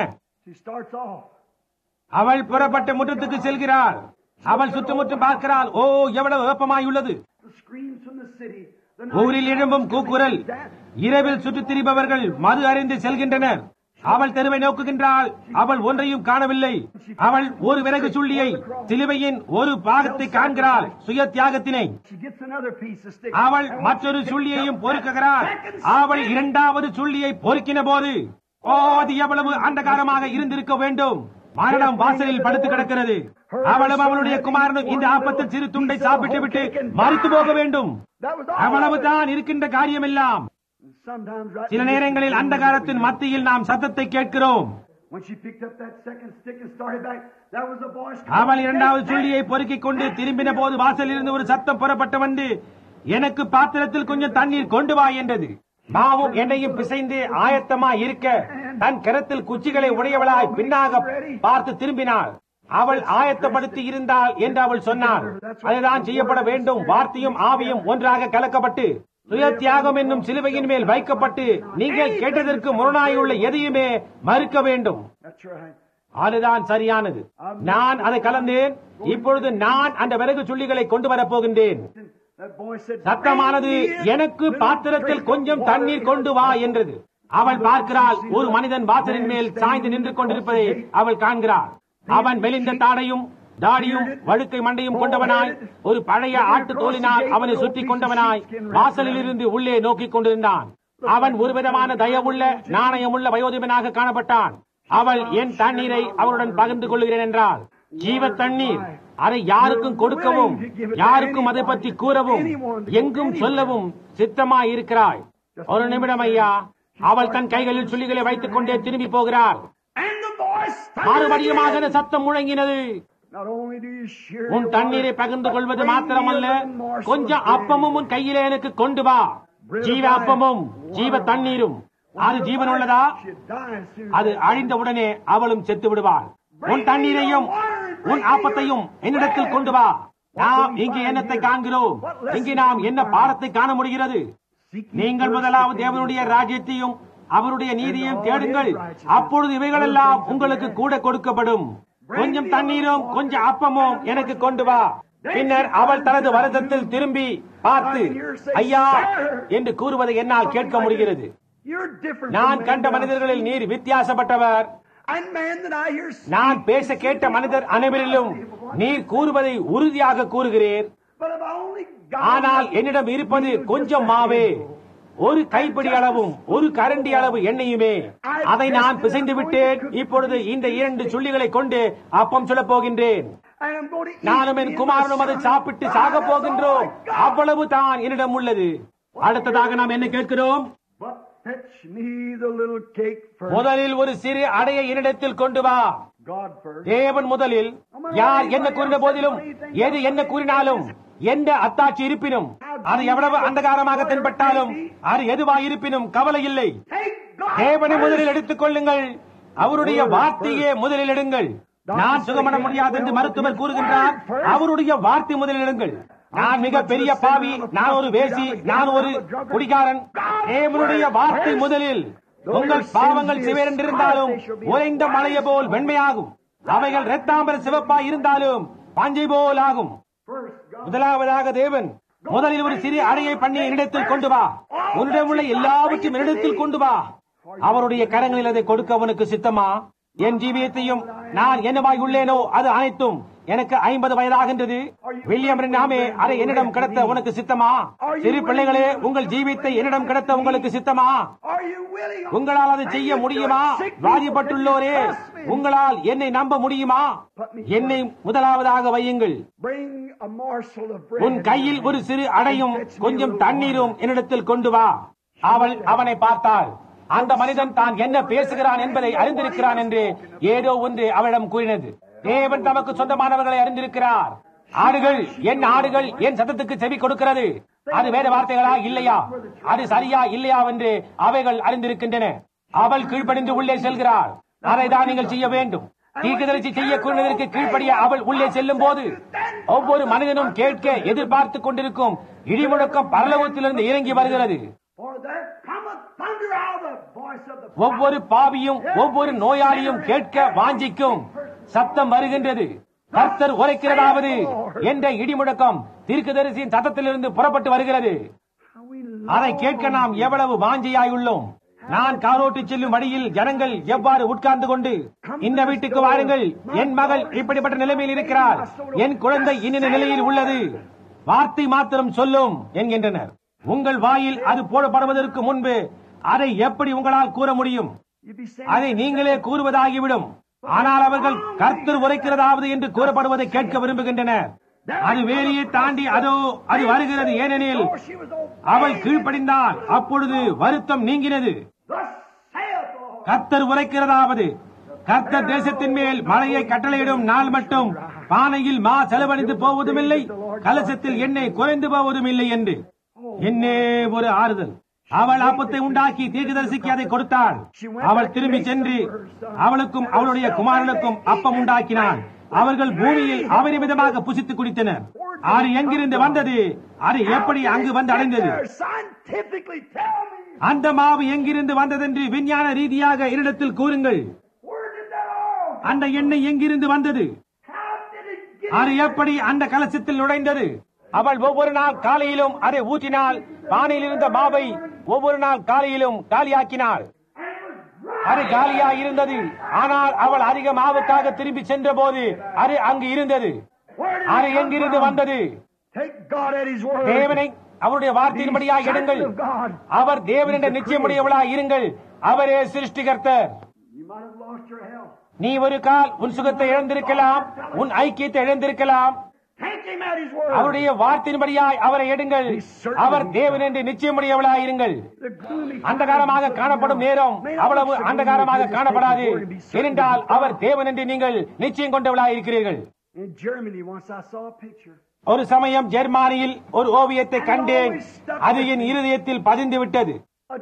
அவள் புறப்பட்ட முற்றத்துக்கு செல்கிறாள். அவள் சுற்றுமுற்றும் பார்க்கிறாள். ஓ, எவ்வளவு வெப்பமாயுள்ளது! ஊரில் எழும்பும் கூக்குரல். இரவில் சுற்றித் திரிபவர்கள் மது அறிந்து செல்கின்றனர். அவள் தெருவை நோக்குகின்றாள். அவள் ஒன்றையும் காணவில்லை. அவள் ஒரு விறகு சுள்ளியை, சிலுவையின் ஒரு பாகத்தை காண்கிறாள், சுய தியாகத்தினை. அவள் மற்றொரு சுள்ளியையும் பொறுக்குகிறாள். அவள் 2வது சுள்ளியை பொறுக்கின போது அது எவ்வளவு அந்தகாரமாக இருந்திருக்க வேண்டும்! மரணம் வாசலில் படுத்து கிடக்கிறது. அவளும் அவளுடைய குமாரனும் இந்த ஆபத்தில் சிறு துண்டை சாப்பிட்டு விட்டு மறித்து போக வேண்டும். அவ்வளவுதான் இருக்கின்ற காரியம் எல்லாம். சில நேரங்களில் அந்தகாரத்தின் மத்தியில் நாம் சத்தத்தை கேட்கிறோம். அவள் 2வது சுள்ளியை பொறுக்கிக் கொண்டு திரும்பின போது வாசலில் இருந்து ஒரு சத்தம் புறப்பட்டு வந்து, எனக்கு பாத்திரத்தில் கொஞ்சம் தண்ணீர் கொண்டு வா என்றது. மாவும் எண்ணெயும் பிசைந்து ஆயத்தமாய் இருக்க தன் கரத்தில் குச்சிகளை உடையவளாய் பின்னாக பார்த்து திரும்பினாள். அவள் ஆயத்தப்படுத்தி இருந்தாள் என்று அவள் சொன்னாள். அதுதான் செய்யப்பட வேண்டும். வார்த்தையும் ஆவியும் ஒன்றாக கலக்கப்பட்டு சுய தியாகம் என்னும் சிலுவையின் மேல் வைக்கப்பட்டு நீங்கள் கேட்டதற்கு முரணாயுள்ள எதையுமே மறுக்க வேண்டும். அதுதான் சரியானது. நான் அதை கலந்தேன். இப்பொழுது நான் அந்த விறகு சுள்ளிகளை கொண்டு வரப் போகின்றேன். சத்தமானது, எனக்கு பாத்திரத்தில் கொஞ்சம் தண்ணீர் கொண்டு வா என்றது. அவள் பார்க்கிறாள். ஒரு மனிதன் வாசலின் மேல் சாய்ந்து நின்று கொண்டிருப்பதை அவள் காண்கிறாள். அவன் மெலிந்த தாடியும் வழுக்கை மண்டையும் கொண்டவனாய், ஒரு பழைய ஆட்டு தோலினால் அவனை சுற்றி கொண்டவனாய் வாசலில் இருந்து உள்ளே நோக்கிக் கொண்டிருந்தான். அவன் ஒரு விதமான தயவுள்ள நாணயமுள்ள வயோதிபனாக காணப்பட்டான். அவள் என் தண்ணீரை அவருடன் பகிர்ந்து கொள்கிறேன் என்றாள். ஜீவ தண்ணீர். அதை யாருக்கும் கொடுக்கவும் யாருக்கும் அதை பற்றி கூறவும் எங்கும் சொல்லவும் சித்தமாய் இருக்கிறாய். ஒரு நிமிடம் ஐயா. அவள் தன் கைகளில் சுள்ளிகளை வைத்துக் கொண்டே திரும்பி போகிறாள். மறுபடியுமாக அந்த சத்தம் முழங்கினது. உன் தண்ணீரை பகிர்ந்து கொள்வது மாத்திரமல்ல, கொஞ்சம் அப்பமும் உன் கையிலே எனக்கு கொண்டு வா. ஜீவ அப்பமும் ஜீவ தண்ணீரும். அது ஜீவன் உள்ளதா? அது அழிந்தவுடனே அவளும் செத்து விடுவாள். உன் தண்ணீரையும் உன் ஆப்பத்தையும் என்னிடத்தில் கொண்டு வா. நாம் இங்கே என்னத்தை காண்கிறோம்? இங்கே நாம் என்ன பாடத்தை காண முடிகிறது? நீங்கள் முதலாவது தேவனுடைய ராஜ்யத்தையும் அவருடைய நீதியையும் தேடுங்கள், அப்பொழுது இவைகளெல்லாம் உங்களுக்கு கூட கொடுக்கப்படும். கொஞ்சம் தண்ணீரும் கொஞ்சம் அப்பமும் எனக்கு கொண்டு வா. பின்னர் அவள் தனது வருத்தத்தில் திரும்பி பார்த்து ஐயா என்று கூறுவதை என்னால் கேட்க முடிகிறது. நான் கண்ட மனிதர்களில் நீர் வித்தியாசப்பட்டவர். நான் பேச கேட்ட மனிதர் அனைவரிலும் நீர் கூறுவதை உறுதியாக கூறுகிறீர். ஆனால் என்னிடம் இருப்பது கொஞ்சம் மாவே, ஒரு கைப்பிடி அளவும் ஒரு கரண்டி அளவு எண்ணெயுமே. அதை நான் பிசைந்து விட்டேன். இப்பொழுது இந்த 2 சுள்ளிகளை கொண்டு அப்பம் சொல்லப் போகின்றேன். நானும் என் குமாரனும் அதை சாப்பிட்டு சாக போகின்றோம். அவ்வளவு தான் என்னிடம் உள்ளது. அடுத்ததாக நாம் என்ன கேட்கிறோம்? முதலில் ஒரு சிறு அடையை என்னிடத்தில் கொண்டு வா. தேவன் முதலில். யார் என்ன கூறின போதிலும், எது என்ன கூறினாலும், எந்த அத்தாட்சி இருப்பினும், அது எவ்வளவு அந்தகாரமாக தென்பட்டாலும், அது எதுவாக இருப்பினும் கவலை இல்லை. தேவனை முதலில் எடுத்துக் கொள்ளுங்கள். அவருடைய வார்த்தையே முதலில் எடுங்கள். நான் சுகமட முடியாது என்று மருத்துவர் கூறுகின்றார். அவருடைய வார்த்தை முதலில் எடுங்கள். நான் மிக பெரிய பாவி, நான் ஒரு வேசி, நான் ஒரு குடிகாரன். தேவனுடைய வார்த்தை முதலில். உங்கள் பாவங்கள் சிவரென்றிருந்தாலும் உறைந்த மலையை போல் வெண்மையாகும். அவைகள் இரத்தாம்பர சிவப்பாய் இருந்தாலும் பஞ்சை போல் ஆகும். முதலாவதாக தேவன் முதலில் ஒரு சிறிய அடையை பண்ணி என்னிடத்தில் கொண்டு வா. உன்னிடம் உள்ள எல்லாவற்றையும் என்னிடத்தில் கொண்டு வா. அவருடைய கரங்களில் அதை கொடுக்க அவனுக்கு சித்தமா? என் ஜீவியத்தையும் நான் என்னவாய் உள்ளேனோ அது அனைத்தும் எனக்கு 50 வயதாகின்றது. வில்லியம் ரென்னாமே, அதை என்னிடம் கடத்த உனக்கு சித்தமா? சிறு பிள்ளைகளே, உங்கள் ஜீவியத்தை என்னிடம் கடத்த உங்களுக்கு சித்தமா? உங்களால் அதை செய்ய முடியுமா? வாதிப்பட்டுள்ளோரே, உங்களால் என்னை நம்ப முடியுமா? என்னை முதலாவதாக வையுங்கள். உன் கையில் ஒரு சிறு அடையும் கொஞ்சம் தண்ணீரும் என்னிடத்தில் கொண்டு வா. அவள் அவனை பார்த்தாள். அந்த மனிதன் தான் என்ன பேசுகிறான் என்பதை அறிந்திருக்கிறான் என்று ஏதோ ஒன்று அவளிடம் கூறினது. தேவன் தமக்கு சொந்தமானவர்களை அறிந்திருக்கிறார். ஆடுகள் என் சத்தத்துக்கு செவி கொடுக்கிறது. அது வேத வார்த்தைகளா இல்லையா, அது சரியா இல்லையா என்று அவைகள் அறிந்திருக்கின்றன. அவள் கீழ்ப்படிந்து உள்ளே செல்கிறாள். அதைதான் நீங்கள் செய்ய வேண்டும். தீர்க்கதரிசி செய்ய கூறினதற்கு கீழ்ப்படிய அவள் உள்ளே செல்லும் போது ஒவ்வொரு மனிதனும் கேட்க எதிர்பார்த்துக் கொண்டிருக்கும் இடிமுழக்கம் பரலோகத்திலிருந்து இறங்கி வருகிறது. ஒவ்வொரு பாவியும் ஒவ்வொரு நோயாளியும் கேட்க வாஞ்சிக்கும் சத்தம் வருகின்றது. கர்த்தர் உரைக்கிறதாவது என்ற இடிமுழக்கம் தீர்க்கதரிசியின் சத்தத்திலிருந்து புறப்பட்டு வருகிறது. அதை கேட்க நாம் எவ்வளவு வாஞ்சியாயுள்ளோம். நான் காரோட்டி செல்லும் வழியில் ஜனங்கள் எவ்வாறு உட்கார்ந்து கொண்டு, இந்த வீட்டுக்கு வாருங்கள், என் மகள் இப்படிப்பட்ட நிலைமையில் இருக்கிறார், என் குழந்தை இன்ன நிலையில் உள்ளது, வார்த்தை மாத்திரம் சொல்லும் என்கின்றனர். உங்கள் வாயில் அது போடப்படுவதற்கு முன்பு அதை எப்படி உங்களால் கூற முடியும்? அதை நீங்களே கூறுவதாகிவிடும். ஆனால் அவர்கள் கர்த்தர் உரைக்கிறதாவது என்று கூறப்படுவதை கேட்க விரும்புகின்றனர். அது வேலையை தாண்டி அது வருகிறது. ஏனெனில் அவள் கீழ்ப்படிந்தால் அப்பொழுது வருத்தம் நீங்கினது. கர்த்தர் உரைக்கிறதாவது, கர்த்தர் தேசத்தின் மேல் மழையை கட்டளையிடும் நாள் மட்டும் பானையில் மா செலவழிந்து போவதுமில்லை, கலசத்தில் எண்ணெய் குறைந்து போவதும் இல்லை என்று. என்னே ஒரு ஆறுதல்! அவள் அப்பத்தை உண்டாக்கி தீர்க்கதரிசிக்கு அதை கொடுத்தாள். அவள் திரும்பி சென்று அவளுக்கும் அவளுடைய குமாரனுக்கும் அப்பம் உண்டாக்கினான். அவர்கள் பூமியில் அபரிமிதமாக புசித்து குடித்தனர். அது எங்கிருந்து வந்தது? அது எப்படி அங்கு வந்து அடைந்தது? அந்த மாவு எங்கிருந்து வந்ததென்று விஞ்ஞான ரீதியாக என்னிடத்தில் கூறுங்கள். அந்த எண்ணெய் எங்கிருந்து வந்தது? அது எப்படி அந்த கலசத்தில் நுழைந்தது? அவள் ஒவ்வொரு நாள் காலையிலும் அதை ஊற்றினாள். பானையில் இருந்த மாவை ஒவ்வொரு நாள் காலையிலும் காலியாக்கினாள். அது காலியா இருந்தது. ஆனால் அவள் அதிக மாவுக்காக திரும்பி சென்ற போது அது அங்கு இருந்தது. அது எங்கிருந்து வந்தது? தேவனை அவருடைய வார்த்தையின்படியாக எடுங்கள். அவர் தேவன் என்ற நிச்சயமுடையவளாய் இருங்கள். அவரே சிருஷ்டிகர்த்தர். நீ ஒரு கால் உன் சுகத்தை இழந்திருக்கலாம், உன் ஐக்கியத்தை இழந்திருக்கலாம். அவருடைய வார்த்தையின்படியாய் அவரை எடுங்கள். அவர் தேவன் என்று நிச்சயமுடையவளாய் இருங்கள். அந்தகாரமாக காணப்படும் நேரம் அவ்வளவு அந்தகாரமாக காணப்படாது. ஏனென்றால் அவர் தேவன் என்று நீங்கள் நிச்சயம் கொண்டவளாய் இருக்கிறீர்கள். ஒரு சமயம் ஜெர்மானியில் ஒரு ஓவியத்தை கண்டேன். அது என் இருதயத்தில் பதிந்து விட்டது.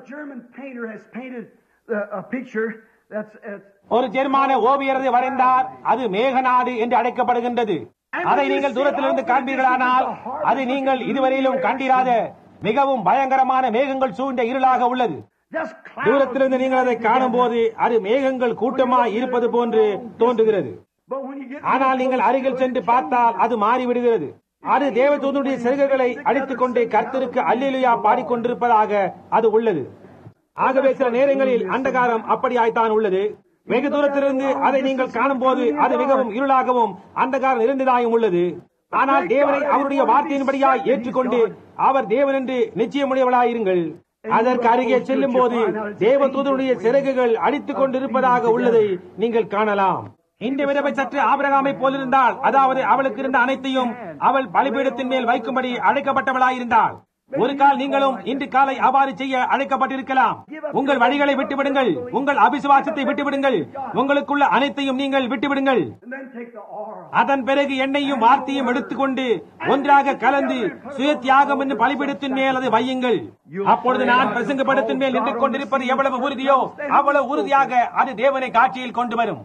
ஒரு ஜெர்மான ஓவியர் வரைந்தார். அது மேகநாடு என்று அழைக்கப்படுகின்றது. அதை நீங்கள் தூரத்திலிருந்து காண்பீர்களானால் அது நீங்கள் இதுவரையிலும் கண்டிராத மிகவும் பயங்கரமான மேகங்கள் சூழ்ந்த இருளாக உள்ளது. தூரத்திலிருந்து நீங்கள் அதை காணும் போது அது மேகங்கள் கூட்டமாய் இருப்பது போன்று தோன்றுகிறது. ஆனால் நீங்கள் அருகில் சென்று பார்த்தால் அது மாறிவிடுகிறது. அது தேவதூதனுடைய சிறகுகளை அடித்துக் கொண்டு கர்த்தருக்கு அல்லேலூயா பாடிக்கொண்டிருப்பதாக அது உள்ளது. ஆகவே சில நேரங்களில் அந்தகாரம் அப்படியாய்த்தான் உள்ளது. வெகு தூரத்திலிருந்து அதை நீங்கள் காணும் போது அது மிகவும் இருளாகவும் அந்தகாரம் இருந்ததாயும் உள்ளது. ஆனால் தேவனை அவருடைய வார்த்தையின்படியாய் ஏற்றுக்கொண்டு அவர் தேவன் என்று நிச்சயமுடையவளாயிருங்கள். அதற்கு அருகே செல்லும் போது தேவதூதனுடைய சிறகுகள் அடித்துக் கொண்டிருப்பதாக உள்ளதை நீங்கள் காணலாம். இந்த விதவை சற்று ஆபிரகாமை போலிருந்தாள். அதாவது அவளுக்கு இருந்த அனைத்தையும் அவள் பலிபீடத்தின் மேல் வைக்கும்படி அழைக்கப்பட்டவளாயிருந்தாள். ஒரு கால் நீங்களும் இன்று காலை அவ்வாறு செய்ய அழைக்கப்பட்டிருக்கலாம். உங்கள் வழிகளை விட்டுவிடுங்கள், உங்கள் அபிசுவாசத்தை விட்டுவிடுங்கள், உங்களுக்குள்ள அனைத்தையும் நீங்கள் விட்டுவிடுங்கள். அதன் பிறகு எண்ணெயும் வார்த்தையும் எடுத்துக்கொண்டு ஒன்றாக கலந்து சுய தியாகம் என்று பலிபீடத்தின் மேல் அதை வையுங்கள். அப்பொழுது நான் பிரசங்கப்படத்தின் மேல் நின்று கொண்டிருப்பது எவ்வளவு உறுதியோ அவ்வளவு உறுதியாக அது தேவனை காட்சியில் கொண்டு வரும்.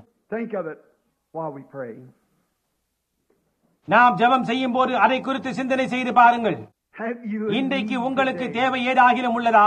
நாம் ஜெபம் செய்யும் போது அதை குறித்து சிந்தனை செய்து பாருங்கள். இன்றைக்கு உங்களுக்கு தேவை ஏதாகிலும் உள்ளதா?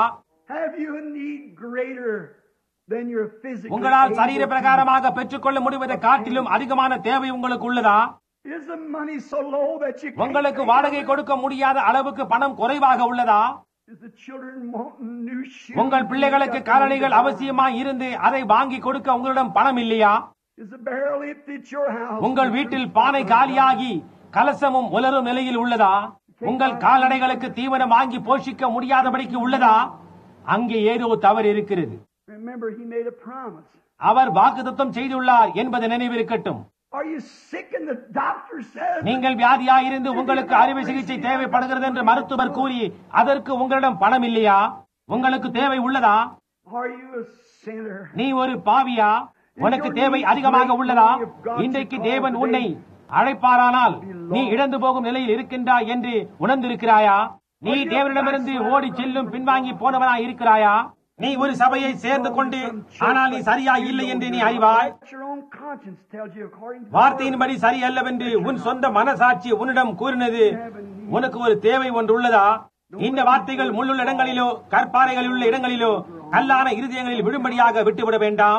உங்களால் சரீர பிரகாரமாக பெற்றுக்கொள்ள முடிவதை காட்டிலும் அதிகமான தேவை உங்களுக்கு உள்ளதா? உங்களுக்கு வாடகை கொடுக்க முடியாத அளவுக்கு பணம் குறைவாக உள்ளதா? Is the children wanting new shoes? உங்கள் பிள்ளைகளுக்கு காலணிகள் அவசியமாய் இருந்து அதை வாங்கி கொடுக்க உங்களிடம் பணம் இல்லையா? Is the barrel empty at your house? உங்கள் வீட்டில் பானை காலியாகி கலசமும் உலரும் நிலையில் உள்ளதா? உங்கள் கால்நடைகளுக்கு தீவனம் வாங்கி போஷிக்க முடியாதபடிக்கு உள்ளதா? அங்கே ஏதோ தவறு இருக்கிறது. Remember, he made a promise. அவர் வாக்குத்தத்தம் செய்துள்ளார் என்பது நினைவிருக்கட்டும். Are you sick and the doctor says? நீங்கள் வியாதியாயிருந்து உங்களுக்கு அறுவை சிகிச்சை தேவைப்படுகிறது என்று மருத்துவர் கூறி அதற்கு உங்களிடம் பணம் இல்லையா? உங்களுக்கு தேவை உள்ளதா? Are you a sinner? நீ ஒரு பாவியா? உனக்கு தேவை அதிகமாக உள்ளதா? இன்றைக்கு தேவன் உன்னை அழைப்பாரானால் நீ இழந்து போகும் நிலையில் இருக்கின்றாய் என்று உணர்ந்திருக்கிறாயா? நீ தேவனிடமிருந்து ஓடி செல்லும் பின்வாங்கி போனவனாய் இருக்கிறாயா? நீ ஒரு சபையை சேர்ந்து கொண்டு ஆனால் நீ சரியா இல்லை என்று நீ அறிவாய். வார்த்தையின்படி சரியல்லவென்று உன் சொந்த மனசாட்சி உன்னிடம் கூறினது. உனக்கு ஒரு தேவை ஒன்று உள்ளதா? இந்த வார்த்தைகள் முள்ளுள்ள இடங்களிலோ கற்பாறைகளில் உள்ள இடங்களிலோ கல்லான இருதயங்களில் விழும்படியாக விட்டுவிட வேண்டாம்.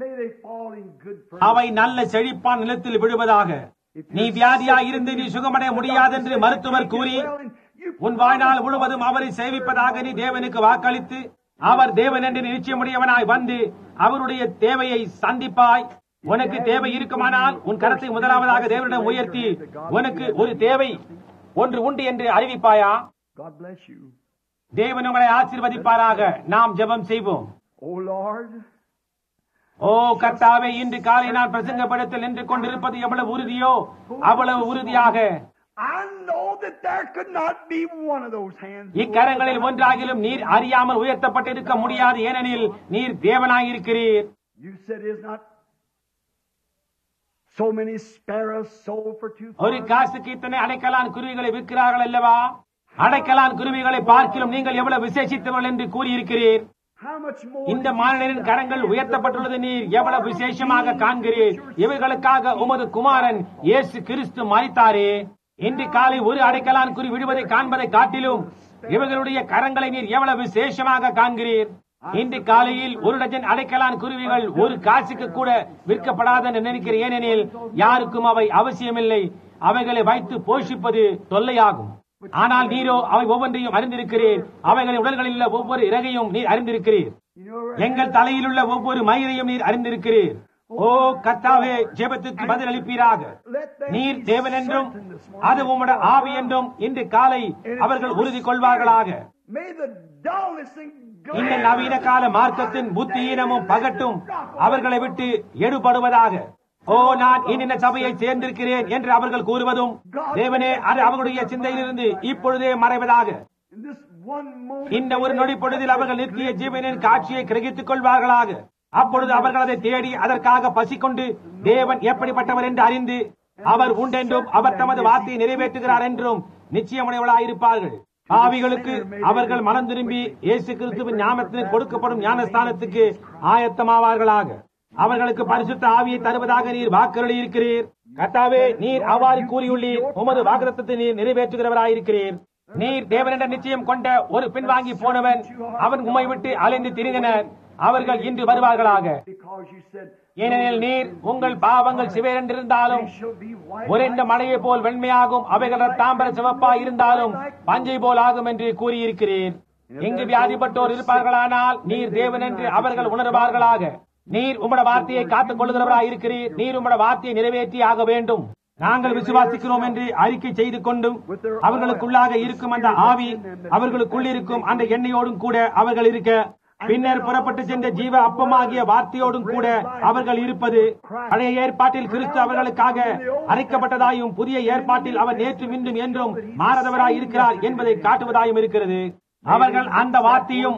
அவை நல்ல செழிப்பான் நிலத்தில் விழுவதாக. நீ வியாதியா இருந்து நீ சுகமடைய முடியாதென்று மருத்துவர் கூறி உன் வாழ்நாள் முழுவதும் அவரை சேவிப்பதாக நீ தேவனுக்கு வாக்களித்து அவர் தேவன் என்று நிச்சயமுடையவனாய் வந்து அவருடைய தேவையை சந்திப்பாய். உனக்கு தேவை இருக்குமானால் உன் கரத்தை முதலாவதாக தேவனிடம் உயர்த்தி உனக்கு ஒரு தேவை ஒன்று உண்டு என்று அறிவிப்பாயா? தேவன் உங்களை ஆசீர்வதிப்பாராக. நாம் ஜெபம் செய்வோம். ஓ கர்த்தாவே, இன்று காலை நான் பிரசங்கப்படத்தில் நின்று கொண்டிருப்பது எவ்வளவு உறுதியோ அவ்வளவு உறுதியாக இக்கரங்களில் ஒன்றாகிலும் நீர் அறியாமல் உயர்த்தப்பட்டிருக்க முடியாது. ஏனெனில் நீர் தேவனாயிருக்கிறீர். ஒரு காசுக்கு இத்தனை அடைக்கலான் குருவிகளை விற்கிறார்கள் அல்லவா? அடைக்கலான் குருவிகளை பார்க்கிலும் நீங்கள் எவ்வளவு விசேஷித்தவர்கள் என்று கூறியிருக்கிறீர். இந்த மாநிலரின் கரங்கள் உயர்த்தப்பட்டுள்ளது நீர் எவ்வளவு விசேஷமாக காண்கிறீர். இவர்களுக்காக உமது குமாரன் இயேசு கிறிஸ்து மரித்தாரே. இன்று காலை ஒரு அடைக்கலான் குறி விடுவதை காண்பதை காட்டிலும் இவர்களுடைய கரங்களை நீர் எவ்வளவு விசேஷமாக காண்கிறீர். இன்று காலையில் ஒரு டஜன் அடைக்கலான் குருவிகள் ஒரு காசுக்கு கூட விற்கப்படாத நினைக்கிறேன். ஏனெனில் யாருக்கும் அவை அவசியமில்லை. அவைகளை வைத்து போஷிப்பது தொல்லையாகும். ஆனால் நீரோ அவை ஒவ்வொன்றையும் அறிந்திருக்கிறீர். அவைகளின் உடல்களில் உள்ள ஒவ்வொரு இறகையும் நீர் அறிந்திருக்கிறீர். எங்கள் தலையில் உள்ள ஒவ்வொரு மயிரையும் நீர் அறிந்திருக்கிறீர். ஓ கர்த்தாவே, ஜெபத்துக்கு பதில் அளிப்பீராக. நீர் தேவன் என்றும் அது உம்முடைய ஆவி என்றும் இன்று காலை அவர்கள் உறுதி கொள்வார்களாக. இந்த நவீன கால மார்க்கத்தின் புத்தியீனமும் பகட்டும் அவர்களை விட்டு எடுபடுவதாக. ஓ நான் இந்த சபையை சேர்ந்திருக்கிறேன் என்று அவர்கள் கூறுவதும் தேவனே அது அவர்களுடைய சிந்தையிலிருந்து இப்பொழுதே மறைவதாக. இந்த ஒரு நொடி பொழுதில் அவர்கள் நித்திய ஜீவனின் காட்சியை கிரகித்துக் கொள்வார்களாக. அப்பொழுது அவர்கள் அதை தேடி அதற்காக பசிக்கொண்டு தேவன் எப்படிப்பட்டவர் என்று அறிந்து அவர் உண்டென்றும் அவர் தமது வார்த்தையை நிறைவேற்றுகிறார் என்றும் நிச்சயமுடையவர்களாயிருப்பார்கள். பாவிகளுக்கு அவர்கள் மனம் திரும்பி இயேசு கிறிஸ்துவின் ஞானத்திற்கு கொடுக்கப்படும் ஞானஸ்தானத்துக்கு ஆயத்தமாவார்களாக. அவர்களுக்கு பரிசுத்த ஆவியை தருவதாக நீர் வாக்குறுதி இருக்கிறீர். கர்த்தாவே, நீர் அவ்வாறு கூறியுள்ளீர். உமது வாக்குத்தத்தத்தை நீர் நிறைவேற்றுகிறவராயிருக்கிறீர். நீர் தேவனிட நிச்சயம் கொண்ட ஒரு பின்வாங்கி போனவன் அவன் உம்மை விட்டு அலைந்து திரிந்தனர். அவர்கள் இன்று வருவார்களாக. ஏனெனில் நீர் உங்கள் பாவங்கள் சிவேரென்றிருந்தாலும் உறைந்த மழையை போல் வெண்மையாகும், அவைகள் தாம்பர சிவப்பாய் இருந்தாலும் பஞ்சை போல் ஆகும் என்று கூறியிருக்கிறீர். இங்கு வியாதிப்பட்டோர் இருப்பார்களானால் நீர் தேவன் என்று அவர்கள் உணர்வார்களாக. நீர் உம்மட வார்த்தையை காத்துக் கொள்ளுகிறவராய் இருக்கிறீர். நீர் உம்மட வார்த்தையை நிறைவேற்றி ஆக வேண்டும். நாங்கள் விசுவாசிக்கிறோம் என்று அறிக்கை செய்து கொண்டும் அவர்களுக்குள்ளாக இருக்கும் அந்த ஆவி அவர்களுக்குள் இருக்கும் அந்த எண்ணெயோடும் கூட அவர்கள் இருக்க, பின்னர் புறப்பட்டு சென்ற ஜீவ அப்பமாகிய வார்த்தையோடும் கூட அவர்கள் இருப்பது, பழைய ஏற்பாட்டில் கிறிஸ்து அவர்களுக்காக அரைக்கப்பட்டதாயும் புதிய ஏற்பாட்டில் அவர் நேற்றும் இன்றும் என்றும் மாறாதவராய் இருக்கிறார் என்பதை காட்டுவதாயும் இருக்கிறது. அவர்கள் அந்த வார்த்தையும்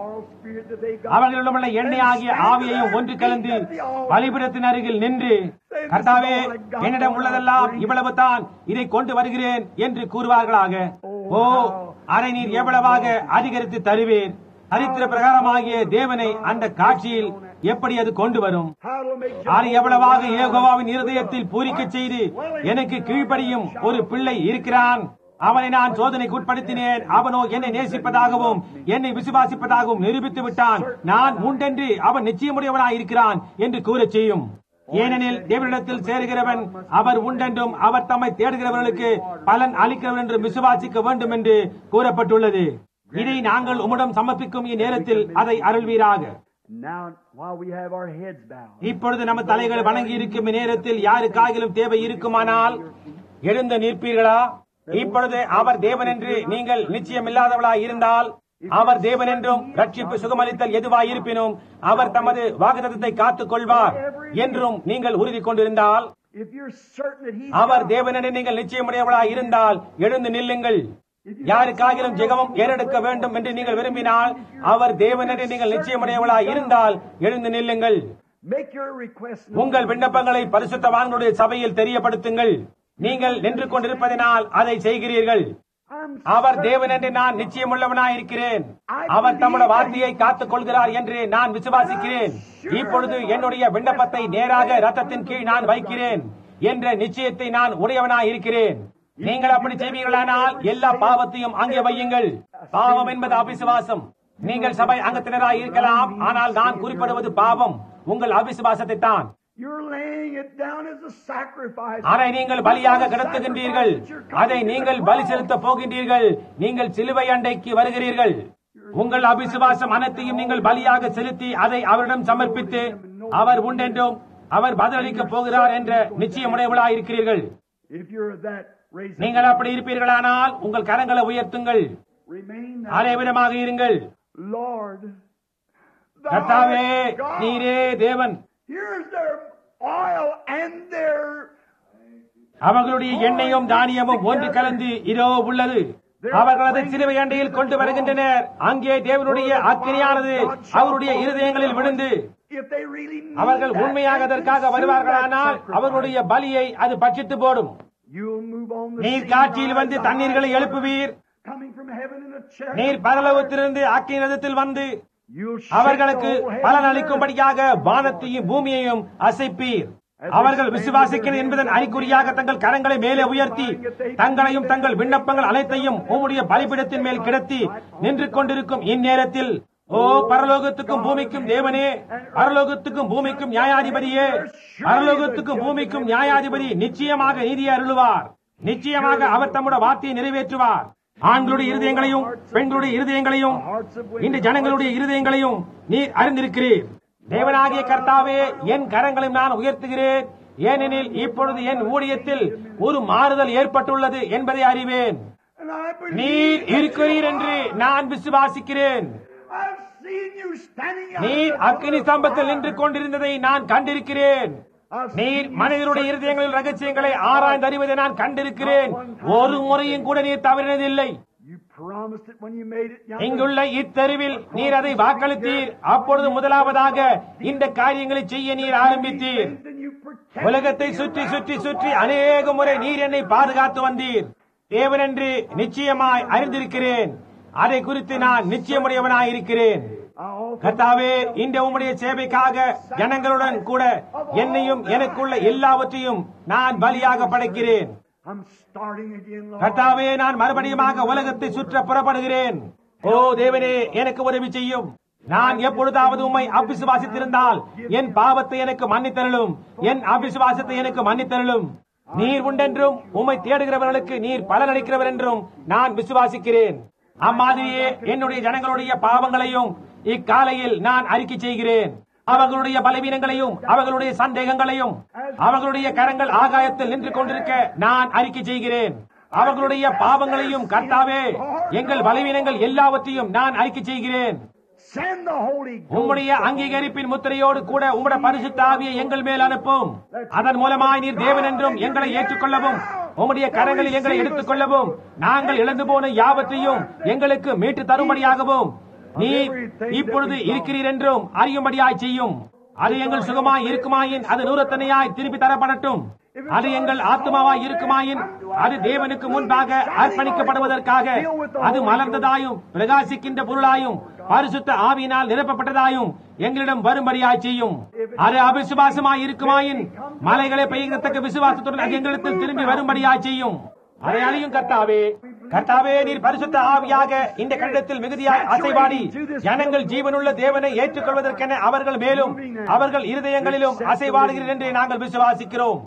அவர்களிடம் உள்ள எண்ணெய் ஆகிய ஆவியையும் ஒன்று கலந்து பலிபீடத்தின் அருகில் நின்று, கர்த்தாவே, என்னிடம் உள்ளதெல்லாம் இவ்வளவு தான், இதை கொண்டு வருகிறேன் என்று கூறுவார்களாக. ஓ, அதை நீர் எவ்வளவாக அதிகரித்து தருவீர். சரித்திர பிரகாரமாகிய தேவனை அந்த காட்சியில் எப்படி அது கொண்டு வரும்? அதை எவ்வளவாக யெகோவாவின் இருதயத்தில் பூரிக்க செய்து எனக்கு கீழ்ப்படியும் ஒரு பிள்ளை இருக்கிறான். அவனை நான் சோதனைக்கு உட்படுத்தினேன். அவனோ என்னை நேசிப்பதாகவும் என்னை விசுவாசிப்பதாகவும் நிரூபித்து விட்டான். நான் உண்டென்று அவன் நிச்சயமுடையவனாய் இருக்கிறான் என்று கூறச் செய்யும். ஏனெனில் தேவனிடத்தில் சேருகிறவன் அவர் உண்டென்றும் அவர் தம்மை தேடுகிறவர்களுக்கு பலன் அளிக்கிறவர் என்றும் விசுவாசிக்க வேண்டும் என்று கூறப்பட்டுள்ளது. இதை நாங்கள் உம்மிடம் சமர்ப்பிக்கும் இந்நேரத்தில் அதை அருள்வீராக. Now, while we have our heads bowed, இப்பொழுது நம்ம தலைகள் வணங்கி இருக்கும் நேரத்தில் யாருக்காகிலும் தேவை இருக்குமானால் எழுந்து நிற்பீர்களா? இப்பொழுது அவர் தேவன் என்று நீங்கள் நிச்சயமில்லாதவளாய் இருந்தால், அவர் தேவன் என்றும் ரட்சிப்பு சுகமளித்தல் எதுவாய் இருப்பினும் அவர் தமது வாக்குத்தத்தத்தை காத்துக் கொள்வார் என்றும் நீங்கள் உறுதி கொண்டிருந்தால், if you're certain that He's அவர் தேவன் என்று நீங்கள் நிச்சயமுடையவளாய் இருந்தால் எழுந்து நில்லுங்கள். யாருக்காகிலும் ஜெபம் ஏறெடுக்க வேண்டும் என்று நீங்கள் விரும்பினால், அவர் தேவன் என்று நீங்கள் நிச்சயமுடையவளாய் இருந்தால் எழுந்து நில்லுங்கள். make your request known. உங்கள் விண்ணப்பங்களை பரிசுத்தவான்களுடைய சபையில் தெரியப்படுத்துங்கள். நீங்கள் நின்று கொண்டிருப்பதனால் அதை செய்கிறீர்கள். அவர் தேவன் என்று நான் நிச்சயமுள்ளவனாய் இருக்கிறேன். அவர் தம்முடைய வார்த்தையை காத்துக் கொள்கிறார் என்று நான் விசுவாசிக்கிறேன். இப்பொழுது என்னுடைய விண்ணப்பத்தை நேராக ரத்தத்தின் கீழ் நான் வைக்கிறேன் என்ற நிச்சயத்தை நான் உடையவனாய் இருக்கிறேன். நீங்கள் அப்படி செய்வீர்களானால் எல்லா பாவத்தையும் அங்கே வையுங்கள். பாவம் என்பது அவிசுவாசம். நீங்கள் சபை அங்கத்தினராய் இருக்கலாம், ஆனால் நான் குறிப்பிடுவது பாவம் உங்கள் அவிசுவாசத்தை தான். You're laying it down as a sacrifice. அதை நீங்கள் பலியாக கிடத்துகின்றீர்கள். அதை நீங்கள் பலி செலுத்த போகின்றீர்கள். நீங்கள் சிலுவை அண்டைக்கு வருகிறீர்கள். உங்கள் அவிசுவாசம் அனைத்தையும் நீங்கள் பலியாக செலுத்தி அதை அவரிடம் சமர்ப்பித்து, அவர் உண்டென்றும் அவர் பதிலளிக்க போகிறார் என்ற நிச்சயமுடையவளாய் இருக்கிறீர்கள். If you're that, raise நீங்கள் அப்படி இருப்பீர்களானால் உங்கள் கரங்களை உயர்த்துங்கள். remain அதே விதமாக இருங்கள். Lord, thou கர்த்தாவே, art God. நீரே தேவன். Here's their oil and their அவர்களுடைய எண்ணெயும் தானியமும் ஒன்று கலந்து இதோ உள்ளது. அவர்களது சிலுவை அண்டையில் கொண்டு வருகின்றனர். அங்கே தேவனுடைய அக்கினியானது அவருடைய இருதயங்களில் விழுந்து, if they really need அவர்கள் that, உண்மையாக அதற்காக வருவார்களானால் அவர்களுடைய பலியை அது பட்சித்து போடும். you'll move on the நீர் sea காற்றில் வந்து rise தண்ணீர்களை up, எழுப்புவீர். coming from heaven in a chariot. நீர் பரலோகத்திலிருந்து அக்கினி ரதத்தில் வந்து You'll shake அவர்களுக்கு the whole heaven பலன் and earth. அளிக்கும்படியாக வானத்தையும் பூமியையும் அசைப்பீர். அவர்கள் விசுவாசிக்கிறது என்பதன் அறிகுறியாக தங்கள் கரங்களை மேலே உயர்த்தி தங்களையும் தங்கள் விண்ணப்பங்கள் அனைத்தையும் உம்முடைய பலிபீடத்தின் மேல் கிடத்தி நின்று கொண்டிருக்கும் இந்நேரத்தில், ஓ பரலோகத்துக்கும் பூமிக்கும் தேவனே, பரலோகத்துக்கும் பூமிக்கும் நியாயாதிபதியே, பரலோகத்துக்கும் பூமிக்கும் நியாயாதிபதி நிச்சயமாக நீதியை அருளுவார். நிச்சயமாக அவர் தம்முடைய வார்த்தையை நிறைவேற்றுவார். ஆண்களுடைய இருதயங்களையும் பெண்களுடைய இருதயங்களையும் இந்த ஜனங்களுடைய இருதயங்களையும் நீர் அறிந்திருக்கிறீர். தேவனாகிய கர்த்தாவே, என் கரங்களை நான் உயர்த்துகிறேன். ஏனெனில் இப்பொழுது என் ஊழியத்தில் ஒரு மாறுதல் ஏற்பட்டுள்ளது என்பதை அறிவேன். And I believe நீர் இருக்கிறீர் என்று நான் விசுவாசிக்கிறேன். I've seen you standing out நீர் in the அக்கினி ஸ்தம்பத்தில் நின்று கொண்டிருந்ததை நான் கண்டிருக்கிறேன். நீர் மனிதனுடைய இருதயங்களில் ரகசியங்களை ஆராய்ந்து அறிவதை நான் கண்டிருக்கிறேன். ஒரு முறையும் கூட நீர் தவறினதில்லை. You promised it when you made it young. இங்குள்ள இத்தெருவில் நீர் அதை வாக்களித்தீர். அப்பொழுது முதலாவதாக இந்த காரியங்களை செய்ய நீர் ஆரம்பித்தீர். And you protected உலகத்தை சுற்றி சுற்றி சுற்றி அநேக முறை நீர் என்னை பாதுகாத்து வந்தீர். தேவன் என்று நிச்சயமாய் அறிந்திருக்கிறேன். அதை குறித்து நான் நிச்சயமுடையவனாய் இருக்கிறேன். கர்த்தாவே, இந்த உம்முடைய சேவைக்காக ஜனங்களுடன் கூட என்னையும் எனக்குள்ள எல்லாவற்றையும் நான் பலியாக படைக்கிறேன். I'm starting again, Lord. கர்த்தாவே, நான் மறுபடியுமாக உலகத்தை சுற்ற புறப்படுகிறேன். ஓ தேவனே, எனக்கு உதவி செய்யும். நான் எப்பொழுதாவது உம்மை அவிசுவாசித்திருந்தால் என் பாவத்தை எனக்கு மன்னித்தருளும். என் அவிசுவாசத்தை எனக்கு மன்னித்தருளும். நீர் உண்டென்றும் உம்மை தேடுகிறவர்களுக்கு நீர் பலனளிக்கிறவர் என்றும் நான் விசுவாசிக்கிறேன். அம்மாதிரியே என்னுடைய ஜனங்களுடைய பாவங்களையும் இக்காலையில் நான் அறிக்கை செய்கிறேன். அவர்களுடைய பலவீனங்களையும் அவர்களுடைய சந்தேகங்களையும் அவர்களுடைய கரங்கள் ஆகாயத்தில் நின்று கொண்டிருக்க நான் அறிக்கை செய்கிறேன். அவர்களுடைய பாவங்களையும் கர்த்தாவே, எங்கள் பலவீனங்கள் எல்லாவற்றையும் நான் அறிக்கை செய்கிறேன். Send the Holy Ghost. உம்முடைய அங்கீகரிப்பின் முத்திரையோடு கூட உம்முடைய பரிசுத்த ஆவியை எங்கள் மேல் அனுப்பும். அதன் மூலமாய் நீர் தேவன் என்றும் எங்களை ஏற்றுக்கொள்ளவும், உம்முடைய கரங்களில் எங்களை எடுத்துக் கொள்ளவும், நாங்கள் இழந்து போன யாவற்றையும் எங்களுக்கு மீட்டு தரும்படியாகவும் நீர் இப்பொழுது இருக்கிறீர் என்றும் அறியும்படியாய் செய்யும். அது எங்கள் சுகமாய் இருக்குமாயின் அது நூறத்தனையாய் திருப்பி தரப்படட்டும். அது எங்கள் ஆத்மாவாய் இருக்குமாயின் அது தேவனுக்கு முன்பாக அர்ப்பணிக்கப்படுவதற்காக அது மலர்ந்ததாயும் பிரகாசிக்கின்ற பொருளாயும் பரிசுத்த ஆவியினால் நிரப்பப்பட்டதாயும் எங்களிடம் வரும்படியாய் செய்யும். அது அவிசுவாசமாய் இருக்குமாயின் மலைகளை பெய்யத்தக்க விசுவாசத்துடன் அது எங்களிடத்தில் திரும்பி வரும்படியாய் செய்யும். அதை அழியும் கர்த்தாவே. கர்த்தாவே, நீர் பரிசுத்த ஆவியாக இந்த கண்டத்தில் மிகுதியாய் அசைவாடி ஜனங்கள் ஜீவனுள்ள தேவனை ஏற்றுக்கொள்வதற்கென அவர்கள் மேலும் அவர்கள் இருதயங்களிலும் அசைவாடுகிறீர் என்று நாங்கள் விசுவாசிக்கிறோம்.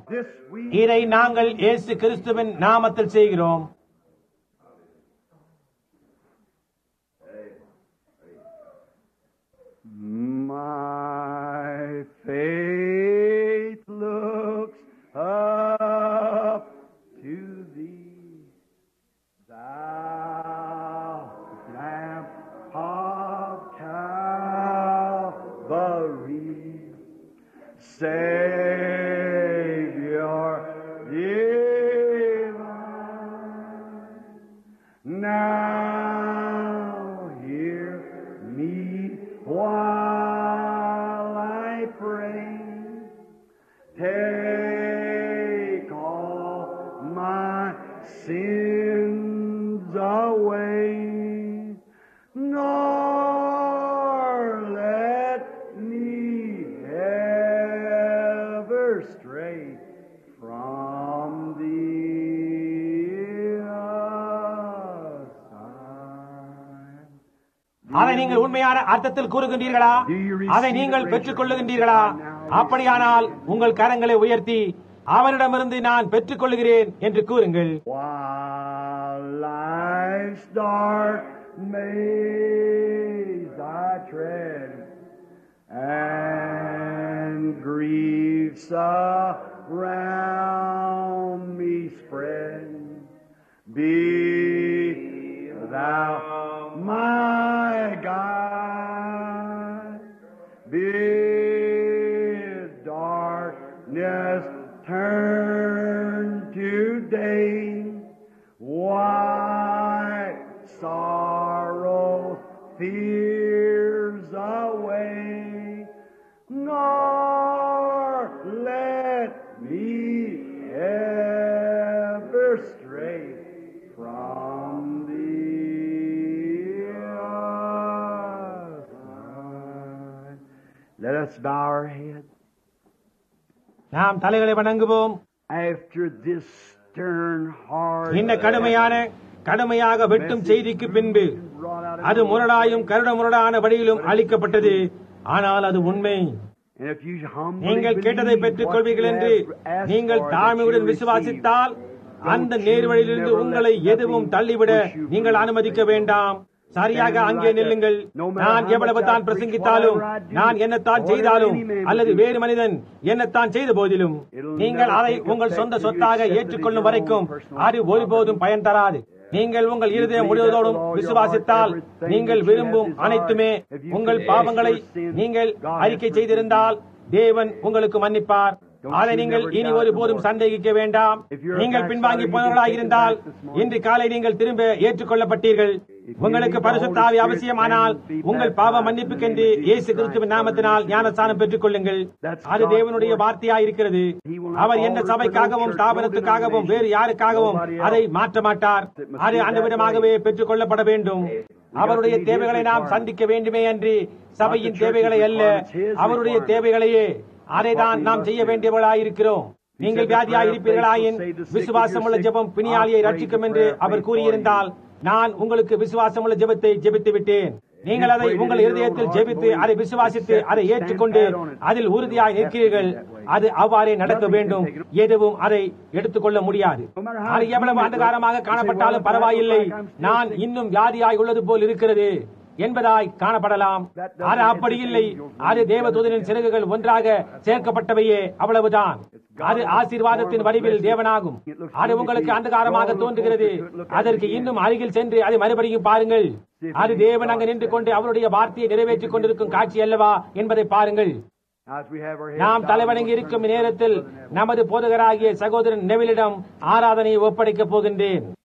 இதை நாங்கள் இயேசு கிறிஸ்துவின் நாமத்தில் செய்கிறோம். My faith looks up to Thee, Thou Lamb of Calvary, Savior divine. Now hear me while I pray. Take all my sins away, nor let me ever stray from Thee aside. அதை நீங்கள் உண்மையான அர்த்தத்தில் கூறுகின்றீர்களா? அதை நீங்கள் பெற்றுக் கொள்ளுகின்றீர்களா? அப்படியானால் உங்கள் கரங்களை உயர்த்தி அவரிடமிருந்து நான் பெற்றுக் கொள்ளுகிறேன் என்று கூறுங்கள். While life's dark maze I tread, and griefs around me spread, be Thou my guide. Bid darkness turn to day, wipe sorrow, fears away, nor let me ever stray from Thee aside. Let us bow our heads. நாம் தலைகளை வணங்குவோம். After this stern, hard, இந்த கடுமையாக வெட்டும் செய்திக்கு பின்பு அது முரடாயும் கருடமுரடான வழியிலும் அளிக்கப்பட்டது. ஆனால் அது உண்மை. நீங்கள் கேட்டதை பெற்றுக் கொள்வீர்கள் என்று நீங்கள் தாழ்மையுடன் விசுவாசித்தால் அந்த நேர்வழியிலிருந்து உங்களை எதுவும் தள்ளிவிட நீங்கள் அனுமதிக்க வேண்டாம். சரியாக அங்கே நில்லுங்கள். நான் எவ்வளவு தான் பிரசங்கித்தாலும், நான் என்னத்தான் செய்தாலும், அல்லது வேறு மனிதன் என்னத்தான் செய்த போதிலும், நீங்கள் அதை உங்கள் சொந்த சொத்தாக ஏற்றுக்கொள்ளும் வரைக்கும் அது ஒருபோதும் பயன் தராது. நீங்கள் உங்கள் இருதயம் முழுவதோடும் விசுவாசித்தால் நீங்கள் விரும்பும் அனைத்துமே, உங்கள் பாவங்களை நீங்கள் அறிக்கை செய்திருந்தால் தேவன் உங்களுக்கு மன்னிப்பார். அதை நீங்கள் இனி ஒருபோதும் சந்தேகிக்க வேண்டாம். நீங்கள் பின்வாங்கி போனவர்களாக இருந்தால் இன்று காலை நீங்கள் திரும்ப ஏற்றுக்கொள்ளப்பட்டீர்கள். உங்களுக்கு பரிசுத்த ஆவி அவசியமானால் உங்கள் பாவ மன்னிப்புக்கென்று இயேசு கிறிஸ்துவின் நாமத்தினால் ஞானஸ்நானம் பெற்றுக் கொள்ளுங்கள். அது தேவனுடைய வார்த்தையாய் இருக்கிறது. அவர் எந்த சபைக்காகவும் ஸ்தாபனத்துக்காகவும் வேறு யாருக்காகவும் அதை மாற்ற மாட்டார். அது அந்த விதமாகவே பெற்றுக் கொள்ளப்பட வேண்டும். அவருடைய தேவைகளை நாம் சந்திக்க வேண்டுமே அன்றி சபையின் தேவைகளை அல்ல, அவருடைய தேவைகளையே. அதைதான் நாம் செய்ய வேண்டியவர்களாயிருக்கிறோம். நீங்கள் வியாதியாயிருப்பீர்களாயின் விசுவாசமுள்ள ஜெபம் பிணியாளியை ரட்சிக்கும் என்று அவர் கூறியிருந்தால் நான் உங்களுக்கு விசுவாசமுள்ள ஜெபத்தை ஜெபித்து விட்டேன். நீங்கள் அதை உங்கள் இருதயத்தில் ஜெபித்து அதை விசுவாசித்து அதை ஏற்றுக்கொண்டு அதில் உறுதியாய் நிற்கிறீர்கள். அது அவ்வாறே நடக்க வேண்டும். எதுவும் அதை எடுத்துக்கொள்ள முடியாது. அது எவ்வளவு அந்தகாரமாக காணப்பட்டாலும் பரவாயில்லை, நான் இன்னும் வியாதியாய் உள்ளது போல் இருக்கிறது என்பதாய் காணப்படலாம். அது அப்படி இல்லை. அது தேவதூதனின் சிறகுகள் ஒன்றாக சேர்க்கப்பட்டவையே, அவ்வளவுதான். அது ஆசீர்வாதத்தின் வடிவில் தேவனாகும். அது உங்களுக்கு அந்தகாரமாக தோன்றுகிறது. அதற்கு இன்னும் அருகில் சென்று அதை மறுபடியும் பாருங்கள். அது தேவன் அங்கு நின்று கொண்டு அவருடைய வார்த்தையை நிறைவேற்றிக் கொண்டிருக்கும் காட்சி அல்லவா என்பதை பாருங்கள். நாம் தலைவணங்கி இருக்கும் நேரத்தில் நமது போதகராகிய சகோதரன் நெவிலிடம் ஆராதனையை ஒப்படைக்கப் போகின்றேன்.